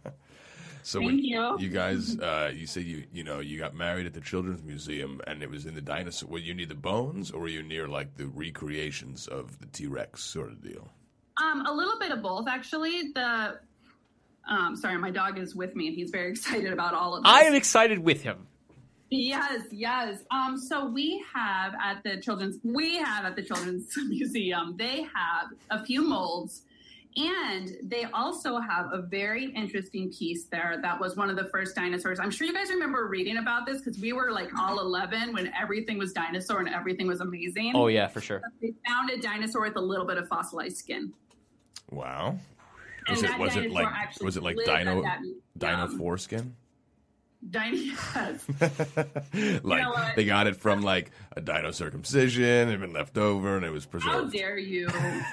So Thank when you. you guys, uh, you say you you know you got married at the Children's Museum, and it was in the dinosaur. Were you near the bones, or were you near like the recreations of the T-Rex sort of deal? Um, a little bit of both, actually. The, um, sorry, my dog is with me, and he's very excited about all of this. I am excited with him. Yes, yes. Um, so we have at the children's, we have at the Children's Museum, they have a few molds, and they also have a very interesting piece there that was one of the first dinosaurs. I'm sure you guys remember reading about this because we were like all eleven when everything was dinosaur and everything was amazing. Oh, yeah, for sure. They found a dinosaur with a little bit of fossilized skin. Wow. And Was it that was it dinosaur like actually was it like lived at Dino that Dino museum. foreskin? Dino, yes. Like know what? they got it from like a dino circumcision, it had been left over, and it was How preserved. dare you?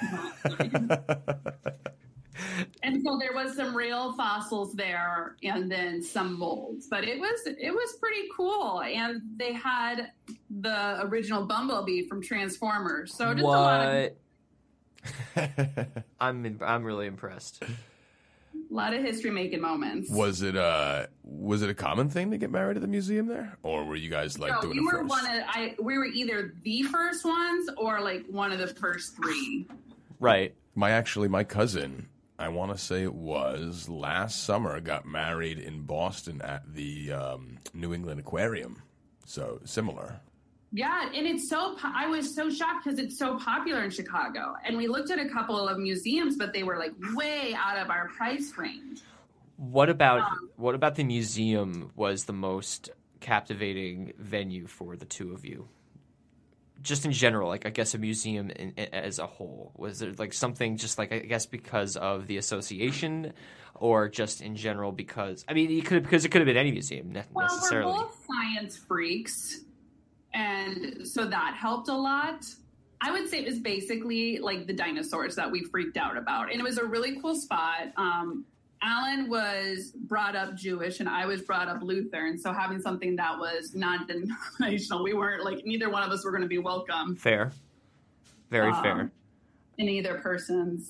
And so there was some real fossils there, and then some molds. But it was it was pretty cool, and they had the original Bumblebee from Transformers. So just a lot of What? I'm in, I'm really impressed. a lot of history making moments. Was it uh was it a common thing to get married at the museum there, or were you guys like No, doing we it were first? one of I we were either the first ones or like one of the first three. Right. My actually, my cousin, I want to say it was last summer, got married in Boston at the um, New England Aquarium. So similar. Yeah, and it's so, po- I was so shocked because it's so popular in Chicago. And we looked at a couple of museums, but they were like way out of our price range. What about Um, what about the museum was the most captivating venue for the two of you? Just in general, like I guess a museum in, in, as a whole. Was there like something just like I guess because of the association, or just in general because I mean it could because it could have been any museum ne- Well, necessarily. we're both science freaks, and so that helped a lot. I would say it was basically like the dinosaurs that we freaked out about, and it was a really cool spot. Um, Alan was brought up Jewish, and I was brought up Lutheran, so having something that was non-denominational, we weren't like neither one of us were going to be welcome Fair, very Um, fair. in either person's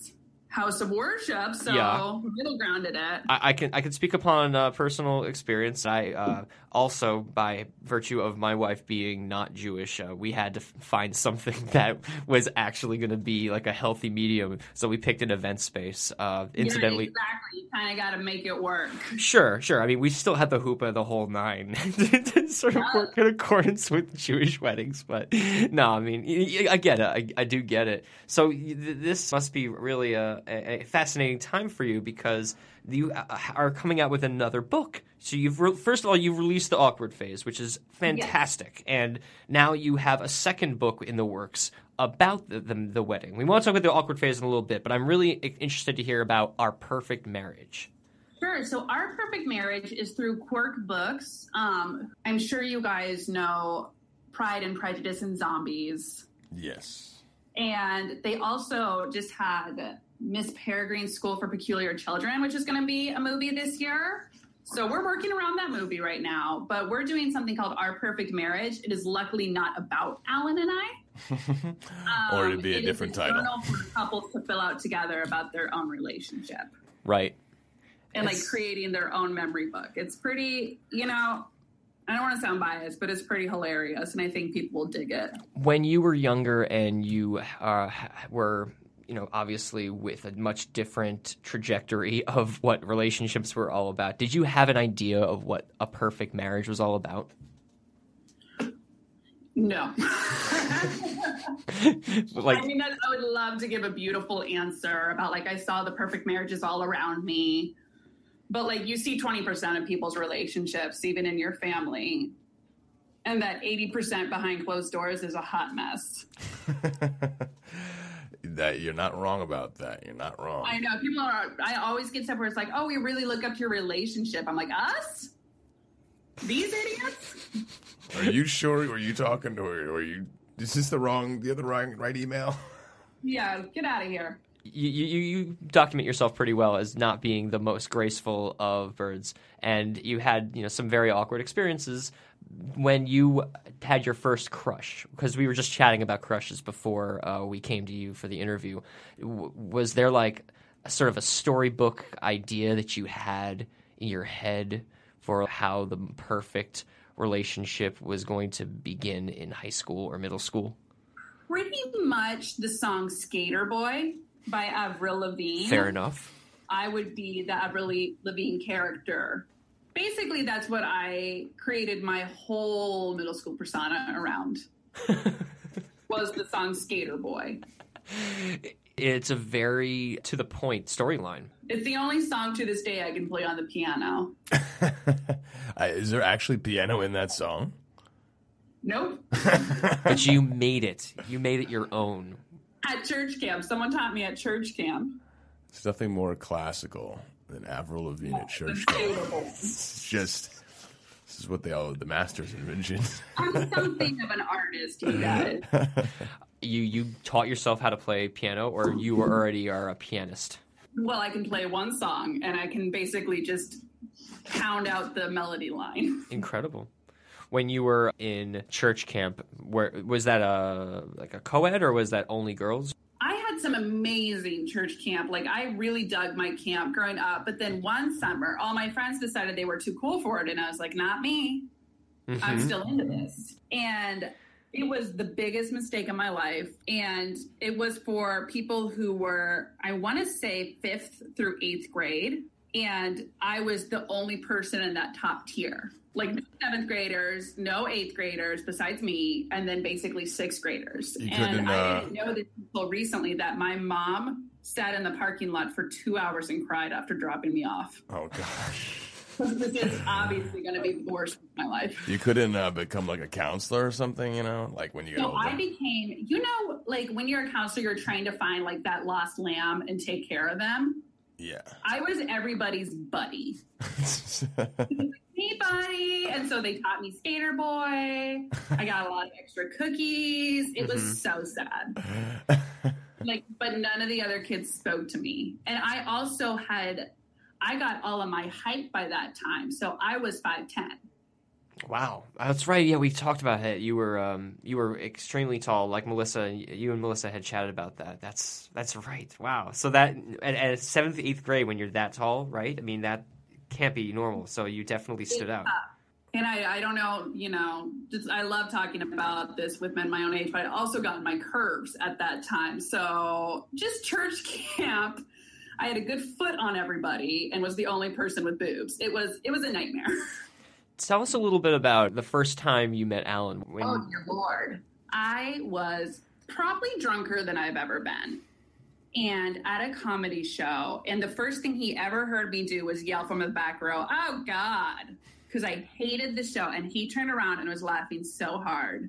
house of worship, so Yeah. middle grounded it. I, I can I can speak upon uh, personal experience. I uh, also, by virtue of my wife being not Jewish, uh, we had to f- find something that was actually going to be like a healthy medium. So we picked an event space. Uh, incidentally, Yeah, exactly. You kind of got to make it work. sure, sure. I mean, we still had the hoopah, the whole nine, to sort of work in accordance with Jewish weddings. But no, I mean, y- y- I get it. I, I do get it. So y- th- this must be really a, a a fascinating time for you because you uh, are coming out with another book. So you've re- first of all you've released the Awkward Phase, which is fantastic, and now you have a second book in the works about the, the the wedding. We want to talk about the Awkward Phase in a little bit, but I'm really interested to hear about Our Perfect Marriage. Sure. So Our Perfect Marriage is through Quirk Books. Um, I'm sure you guys know Pride and Prejudice and Zombies. Yes. And they also just had Miss Peregrine's School for Peculiar Children, which is going to be a movie this year. So we're working around that movie right now, but we're doing something called Our Perfect Marriage. It is luckily not about Alan and I. Um, Or it'd be a it different is a title. journal for couples to fill out together about their own relationship Right. and like It's- creating their own memory book. It's pretty, you know, I don't want to sound biased, but it's pretty hilarious, and I think people will dig it. When you were younger and you uh, were, you know, obviously with a much different trajectory of what relationships were all about, did you have an idea of what a perfect marriage was all about? No. Like, I mean, that, I would love to give a beautiful answer about, like, I saw the perfect marriages all around me. But, like, you see twenty percent of people's relationships, even in your family. And that eighty percent behind closed doors is a hot mess. That you're not wrong about that. You're not wrong. I know. People are, I always get stuff where it's like, oh, we really look up to your relationship. I'm like, us? These idiots? Are you sure? Were you talking to her? Or you? Is this the wrong? The other right, right email? Yeah, get out of here. you, you, you document yourself pretty well as not being the most graceful of birds, and you had, you know, some very awkward experiences when you had your first crush, because we were just chatting about crushes before uh, we came to you for the interview. W- was there like a sort of a storybook idea that you had in your head for how the perfect relationship was going to begin in high school or middle school? Pretty much the song Skater Boy by Avril Lavigne. Fair enough. I would be the Avril Lavigne character. Basically, that's what I created my whole middle school persona around. Was the song Skater Boy. It's a very to the point storyline. It's the only song to this day I can play on the piano. Uh, is there actually piano in that song? Nope. But you made it. You made it your own. At church camp. Someone taught me at church camp. It's nothing more classical than Avril Lavigne at church camp. It's just, this is what they all, the masters invented. I'm something of an artist, you guys. You you taught yourself how to play piano, or you were already are a pianist? Well, I can play one song, and I can basically just pound out the melody line. Incredible. When you were in church camp, where was that a like a co-ed, or was that only girls? I had some amazing church camp. Like, I really dug my camp growing up. But then one summer, all my friends decided they were too cool for it. And I was like, not me. Mm-hmm. I'm still into this. And it was the biggest mistake of my life. And it was for people who were, I want to say, fifth through eighth grade. And I was the only person in that top tier. Like, no seventh graders, no eighth graders besides me, and then basically sixth graders. You and uh... I didn't know this until recently that my mom sat in the parking lot for two hours and cried after dropping me off. Oh, gosh. This is obviously going to be the worst of my life. You couldn't uh, become like a counselor or something, you know, like when you get So older. I became, you know, like when you're a counselor, you're trying to find like that lost lamb and take care of them. Yeah. I was everybody's buddy. Hey, buddy. And so they taught me Skater Boy. I got a lot of extra cookies. It was mm-hmm. so sad. Like, but none of the other kids spoke to me. And I also had, I got all of my height by that time. So I was five ten. Wow, that's right. Yeah, we talked about it. You were um, you were extremely tall, like Melissa. You and Melissa had chatted about that. That's that's right. Wow. So that at, at seventh, eighth grade, when you're that tall, right? I mean, that can't be normal. So you definitely stood out. And I, I don't know, you know, just, I love talking about this with men my own age, but I also got my curves at that time. So just church camp, I had a good foot on everybody and was the only person with boobs. It was it was a nightmare. Tell us a little bit about the first time you met Alan. When... Oh, dear Lord. I was probably drunker than I've ever been. And at a comedy show, and the first thing he ever heard me do was yell from the back row, "Oh, God," because I hated the show. And he turned around and was laughing so hard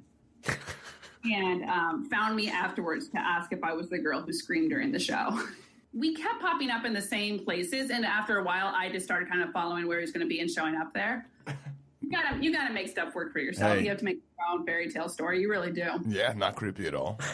and um, found me afterwards to ask if I was the girl who screamed during the show. We kept popping up in the same places, and after a while, I just started kind of following where he was going to be and showing up there. You gotta, you gotta make stuff work for yourself. Hey. You have to make your own fairy tale story. You really do. Yeah, not creepy at all.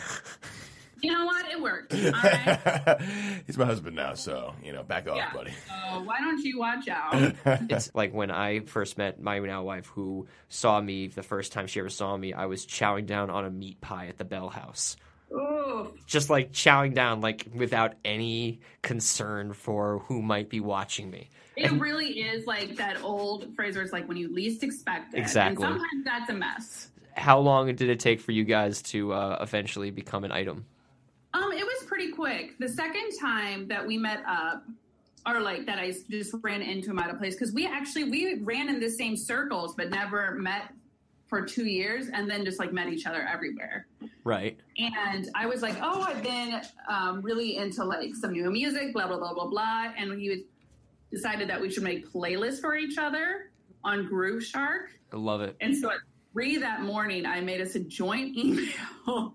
You know what? It worked. All right. He's my husband now, so, you know, back off, Yeah. buddy. So why don't you watch out? It's like when I first met my now wife, who saw me the first time she ever saw me, I was chowing down on a meat pie at the Bell House. Ooh. Just like chowing down, like without any concern for who might be watching me. It really is like that old phrase where it's like when you least expect it. Exactly. And sometimes that's a mess. How long did it take for you guys to uh, eventually become an item? Um, it was pretty quick. The second time that we met up, or like that I just ran into him at a place, because we actually, we ran in the same circles, but never met for two years and then just like met each other everywhere. Right. And I was like, oh, I've been um, really into like some new music, blah, blah, blah, blah, blah. And he was, decided that we should make playlists for each other on Groove Shark. I love it. And so at three that morning, I made us a joint email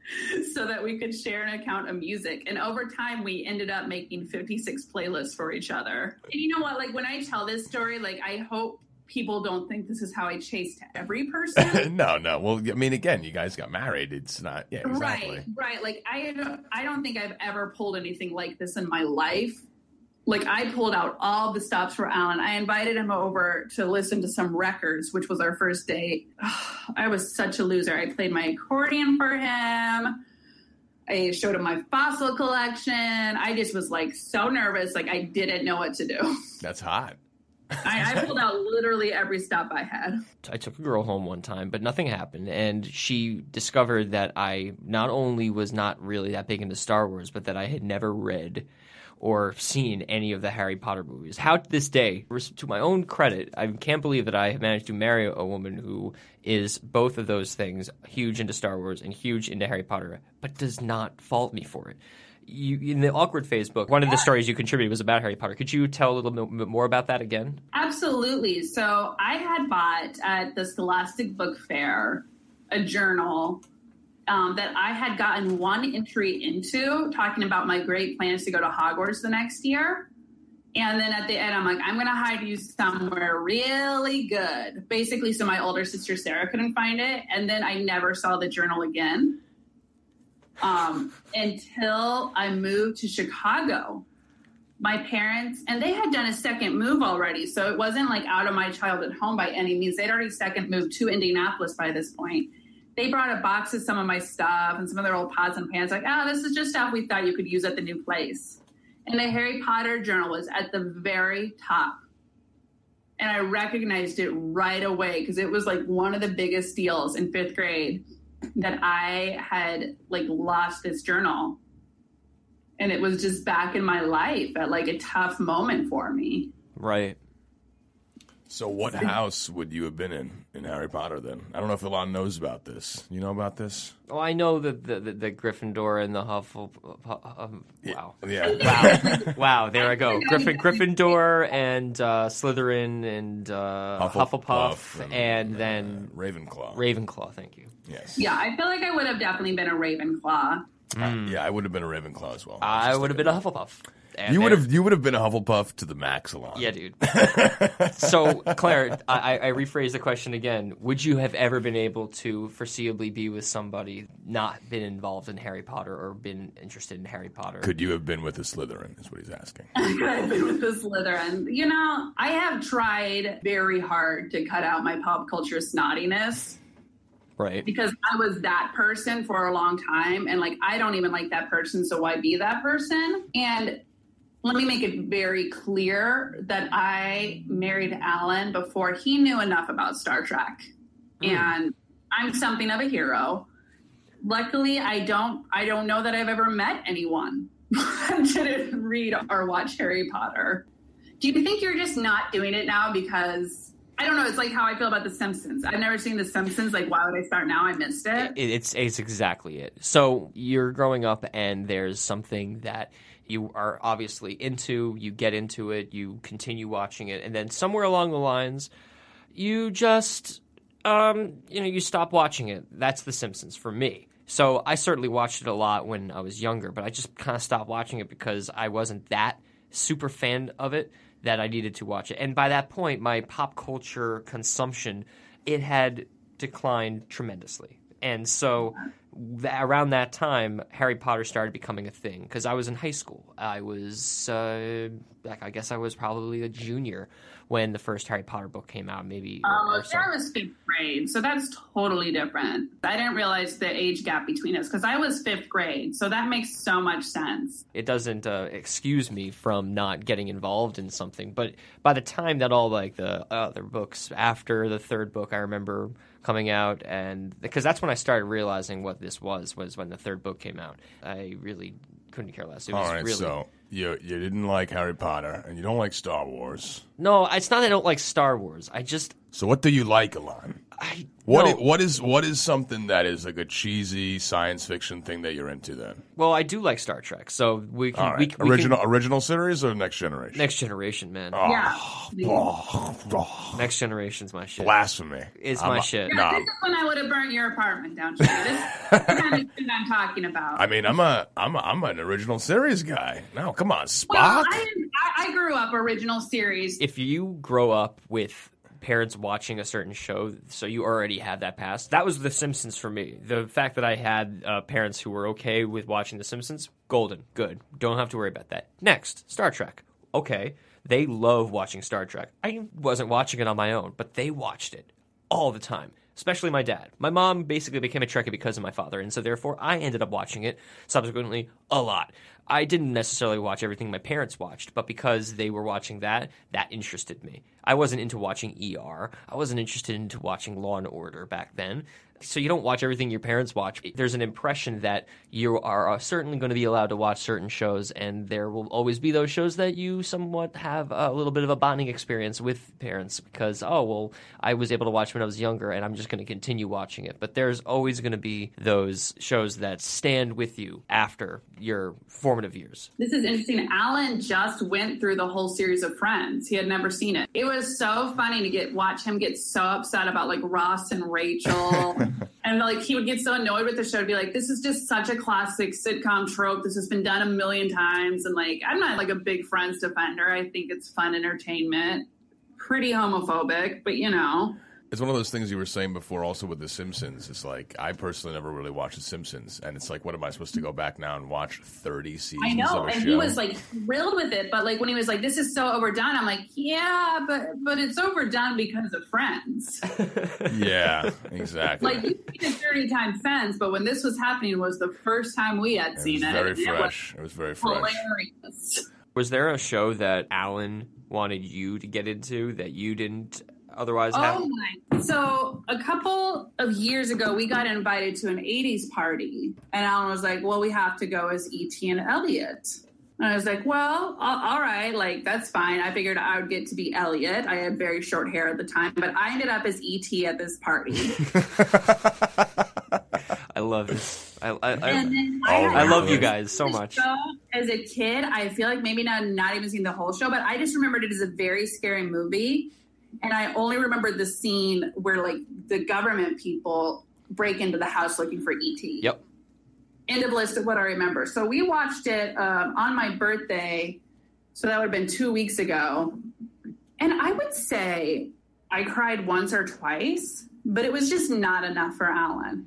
so that we could share an account of music. And over time, we ended up making fifty-six playlists for each other. And you know what? Like when I tell this story, like I hope people don't think this is how I chase to every person. no, no. Well, I mean, again, you guys got married. It's not, yeah, exactly. Right, right. Like I don't, I don't think I've ever pulled anything like this in my life. Like I pulled out all the stops for Alan. I invited him over to listen to some records, which was our first date. I was such a loser. I played my accordion for him. I showed him my fossil collection. I just was like so nervous. Like I didn't know what to do. That's hot. I, I pulled out literally every stop I had. I took a girl home one time, but nothing happened. And she discovered that I not only was not really that big into Star Wars, but that I had never read or seen any of the Harry Potter movies. How to this day, to my own credit, I can't believe that I have managed to marry a woman who is both of those things, huge into Star Wars and huge into Harry Potter, but does not fault me for it. You, in the Awkward Phase book, one of the stories you contributed was about Harry Potter. Could you tell a little bit more about that again? Absolutely. So I had bought at the Scholastic Book Fair a journal um, that I had gotten one entry into talking about my great plans to go to Hogwarts the next year. And then at the end, I'm like, I'm going to hide you somewhere really good. Basically, so my older sister Sarah couldn't find it. And then I never saw the journal again. Um, until I moved to Chicago. My parents, and they had done a second move already, so it wasn't like out of my childhood home by any means. They'd already second moved to Indianapolis by this point. They brought a box of some of my stuff and some of their old pots and pans, like, oh, this is just stuff we thought you could use at the new place. And the Harry Potter journal was at the very top. And I recognized it right away because it was like one of the biggest deals in fifth grade that I had like lost this journal, and it was just back in my life at like a tough moment for me. Right. So what house would you have been in in Harry Potter then? I don't know if Elon knows about this. You know about this? Well, I know that the, the, the Gryffindor and the Hufflepuff. Um, wow. Yeah. Wow. Wow. There I go. Griffin, Gryffindor and uh, Slytherin and uh, Hufflepuff, Hufflepuff and, and, then uh, Ravenclaw. Ravenclaw. Thank you. Yes. Yeah, I feel like I would have definitely been a Ravenclaw. Uh, yeah, I would have been a Ravenclaw as well. I Just would have like been a Hufflepuff. And You would there- have you would have been a Hufflepuff to the max, Alon. Yeah, dude. So, Claire, I, I rephrase the question again. Would you have ever been able to foreseeably be with somebody not been involved in Harry Potter or been interested in Harry Potter? Could you have been with a Slytherin? Is what he's asking. I've been with the Slytherin. You know, I have tried very hard to cut out my pop culture snottiness. Right. Because I was that person for a long time. And like, I don't even like that person. So why be that person? And let me make it very clear that I married Alan before he knew enough about Star Trek. Mm. And I'm something of a hero. Luckily, I don't, I don't know that I've ever met anyone that didn't read or watch Harry Potter. Do you think you're just not doing it now because I don't know. It's like how I feel about The Simpsons. I've never seen The Simpsons. Like, why would I start now? I missed it. It- It's it's exactly it. So you're growing up, and there's something that you are obviously into. You get into it. You continue watching it, and then somewhere along the lines, you just um, you know you stop watching it. That's The Simpsons for me. So I certainly watched it a lot when I was younger, but I just kind of stopped watching it because I wasn't that super fan of it that I needed to watch it. And by that point, my pop culture consumption, it had declined tremendously. And so th- around that time, Harry Potter started becoming a thing because I was in high school. I was, uh, I guess I was probably a junior when the first Harry Potter book came out, maybe. Oh, or, or so. that was fifth grade. So that's totally different. I didn't realize the age gap between us because I was fifth grade. So that makes so much sense. It doesn't uh, excuse me from not getting involved in something. But by the time that all like the other books after the third book, I remember coming out, and because that's when I started realizing what this was, was when the third book came out. I really couldn't care less. It was All right, really... so you you didn't like Harry Potter and you don't like Star Wars. No, it's not that I don't like Star Wars. I just... So what do you like, Alon? I, What no. i- what is what is something that is like a cheesy science fiction thing that you're into then? Well, I do like Star Trek, so we can... All right. we, we original can, original series or Next Generation? Next Generation, man. Oh, Yeah. oh, oh, Next Generation's my shit. blasphemy. It's I'm my a- shit. Yeah, Nah, this is when I would have burnt your apartment down. This is the kind of shit I'm talking about. I mean, I'm a I'm a, I'm an original series guy. No, come on, Spock. well, I, didn't, I, I grew up original series. If you grow up with parents watching a certain show, so you already have that past. That was The Simpsons for me. The fact that I had uh, parents who were okay with watching The Simpsons, golden, good. Don't have to worry about that. Next, Star Trek. Okay, they love watching Star Trek. I wasn't watching it on my own, but they watched it all the time. Especially my dad. My mom basically became a Trekkie because of my father, and so therefore I ended up watching it subsequently a lot. I didn't necessarily watch everything my parents watched, but because they were watching that, that interested me. I wasn't into watching E R. I wasn't interested into watching Law and Order back then. So you don't watch everything your parents watch. There's an impression that you are certainly going to be allowed to watch certain shows, and there will always be those shows that you somewhat have a little bit of a bonding experience with parents because, oh, well, I was able to watch when I was younger, and I'm just going to continue watching it. But there's always going to be those shows that stand with you after your formative years. This is interesting. Alan just went through the whole series of Friends. He had never seen it. It was so funny to get watch him get so upset about like Ross and Rachel. And like he would get so annoyed with the show to be like, this is just such a classic sitcom trope. This has been done a million times. And like, I'm not like a big Friends defender. I think it's fun entertainment. Pretty homophobic, but you know. It's one of those things you were saying before also with The Simpsons. It's like, I personally never really watched The Simpsons. And it's like, what am I supposed to go back now and watch thirty seasons I know, of a and show? he was like thrilled with it, but like when he was like, "This is so overdone," I'm like, "Yeah, but but it's overdone because of Friends." Yeah, exactly. Like you've seen it thirty times since, but when this was happening was the first time we had it seen was it. very and it fresh. It was very was fresh. hilarious. Was there a show that Alan wanted you to get into that you didn't otherwise have? Oh my! So a couple of years ago, we got invited to an eighties party, and Alan was like, "Well, we have to go as E T and Elliot." And I was like, well, all right, like, that's fine. I figured I would get to be Elliot. I had very short hair at the time, but I ended up as E T at this party. I love this. I, I, I, And then Oh, I love you really? guys so the much. show, as a kid, I feel like maybe not, not even seeing the whole show, but I just remembered it as a very scary movie. And I only remembered the scene where, like, the government people break into the house looking for E T. Yep. End of list of what I remember. So we watched it um, on my birthday So that would have been two weeks ago. And I would say I cried once or twice, but it was just not enough for Alan.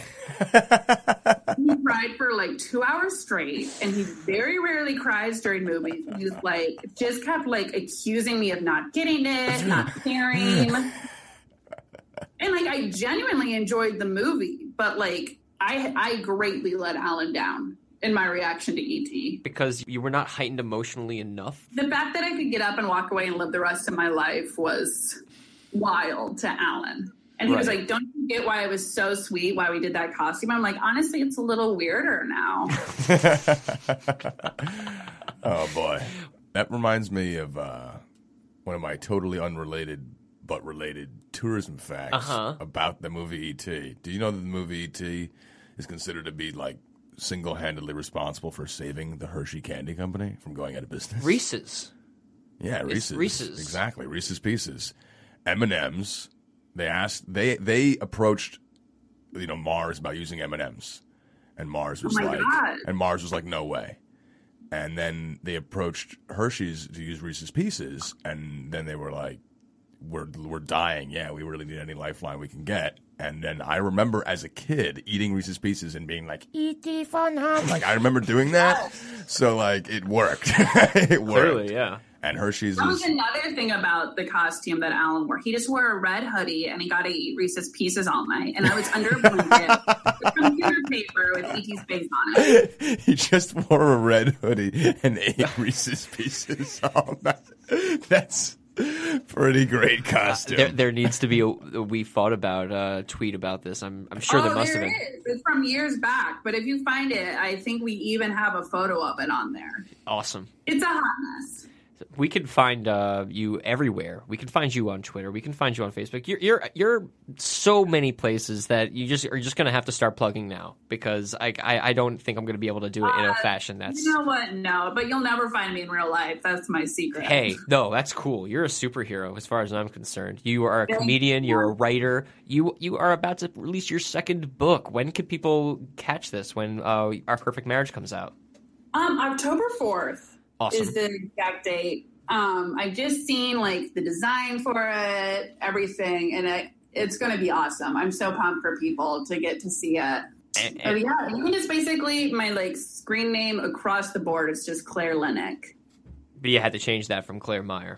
He cried for like two hours straight, and he very rarely cries during movies. He was like, just kept like accusing me of not getting it, not caring. And like, I genuinely enjoyed the movie, but like, I I greatly let Alan down in my reaction to E T Because you were not heightened emotionally enough? The fact that I could get up and walk away and live the rest of my life was wild to Alan. And he Right. was like, don't you get why it was so sweet, why we did that costume? I'm like, honestly, it's a little weirder now. Oh, boy. That reminds me of uh, one of my totally unrelated but related tourism facts Uh-huh. about the movie E T Do you know that the movie E T is considered to be, like, single-handedly responsible for saving the Hershey Candy Company from going out of business? Reese's. Yeah, It's Reese's. Reese's. Exactly, Reese's Pieces. M and M's, they asked, they they approached, you know, Mars about using M and M's. And Mars was Oh my like, God. and Mars was like, no way. And then they approached Hershey's to use Reese's Pieces, and then they were like, we're we're dying. Yeah, we really need any lifeline we can get. And then I remember as a kid eating Reese's Pieces and being like, E T Fun House. like I remember doing that. So like it worked. It worked. Clearly, yeah. And Hershey's That is was another thing about the costume that Alan wore. He just wore a red hoodie and he got to eat Reese's Pieces all night. And I was under a blanket with computer paper with E T's face on it. he just wore a red hoodie and ate Reese's Pieces all night. That's pretty great costume. There, there needs to be a, we thought about a tweet about this. I'm, I'm sure oh, there must there have been. is. It's from years back. But if you find it, I think we even have a photo of it on there. Awesome. It's a hot mess. We can find uh, you everywhere. We can find you on Twitter. We can find you on Facebook. You're you're you're so many places that you just are just going to have to start plugging now because I, I I don't think I'm going to be able to do it in a Uh, fashion that's. You know what? No, but you'll never find me in real life. That's my secret. Hey, no, that's cool. You're a superhero as far as I'm concerned. You are a Thank comedian. you. You're a writer. You you are about to release your second book. When can people catch this? When uh, Our Perfect Marriage comes out? Um, October fourth Awesome. is the exact date. Um, I've just seen like the design for it, everything, and it, it's going to be awesome. I'm so pumped for people to get to see it. And- Oh yeah, you can just basically my like screen name across the board is just Claire Linick. But you had to change that from Claire Meyer.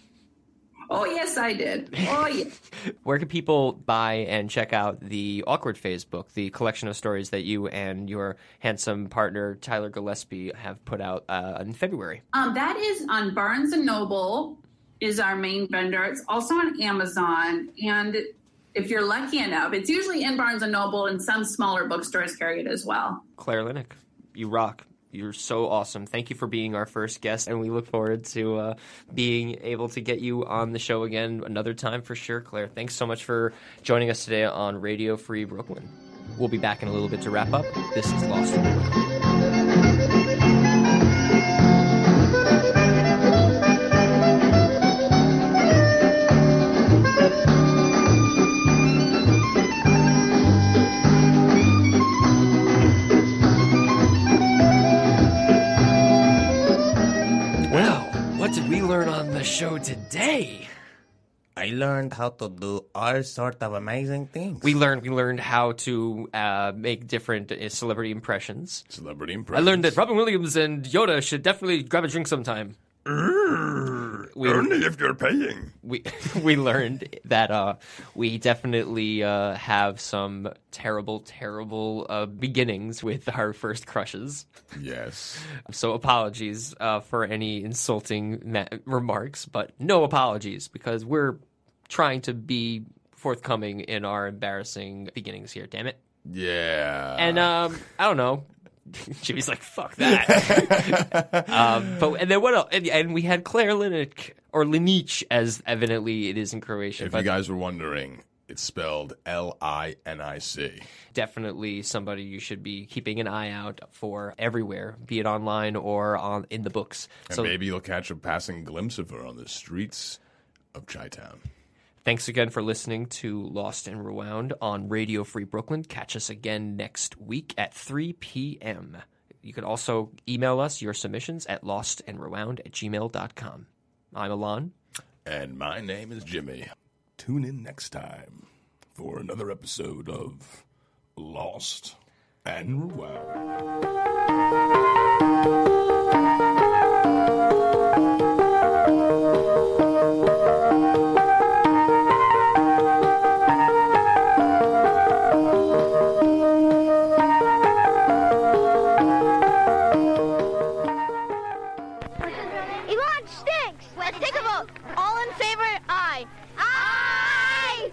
Oh yes, I did. Oh yeah. Where can people buy and check out the Awkward Phase book, the collection of stories that you and your handsome partner Tyler Gillespie have put out uh, in February? Um, that is on Barnes and Noble is our main vendor. It's also on Amazon, and if you're lucky enough, it's usually in Barnes and Noble, and some smaller bookstores carry it as well. Claire Linick, you rock. You're so awesome. Thank you for being our first guest, and we look forward to uh, being able to get you on the show again another time for sure, Claire. Thanks so much for joining us today on Radio Free Brooklyn. We'll be back in a little bit to wrap up. This is Lost in Brooklyn. Well, what did we learn on the show today? I learned how to do all sort of amazing things. We learned we learned how to uh, make different uh, celebrity impressions. Celebrity I impressions. learned that Robin Williams and Yoda should definitely grab a drink sometime. We, Only if you're paying. we we learned that uh, we definitely uh, have some terrible, terrible uh, beginnings with our first crushes. Yes. So apologies uh, for any insulting ma- remarks, but no apologies because we're trying to be forthcoming in our embarrassing beginnings here. Damn it! Yeah. And um, I don't know. Jimmy's like, fuck that. um, but and then what else? And, and we had Claire Linick, or Linic, as evidently it is in Croatian. if but you guys were wondering, it's spelled L I N I C. definitely somebody you should be keeping an eye out for everywhere, be it online or on in the books. And So maybe you'll catch a passing glimpse of her on the streets of Chi-Town. thanks again for listening to Lost and Rewound on Radio Free Brooklyn. Catch us again next week at three p.m. you can also email us your submissions at lostandrewound at gmail dot com. I'm Alon. And my name is Jimmy. Tune in next time for another episode of Lost and Rewound.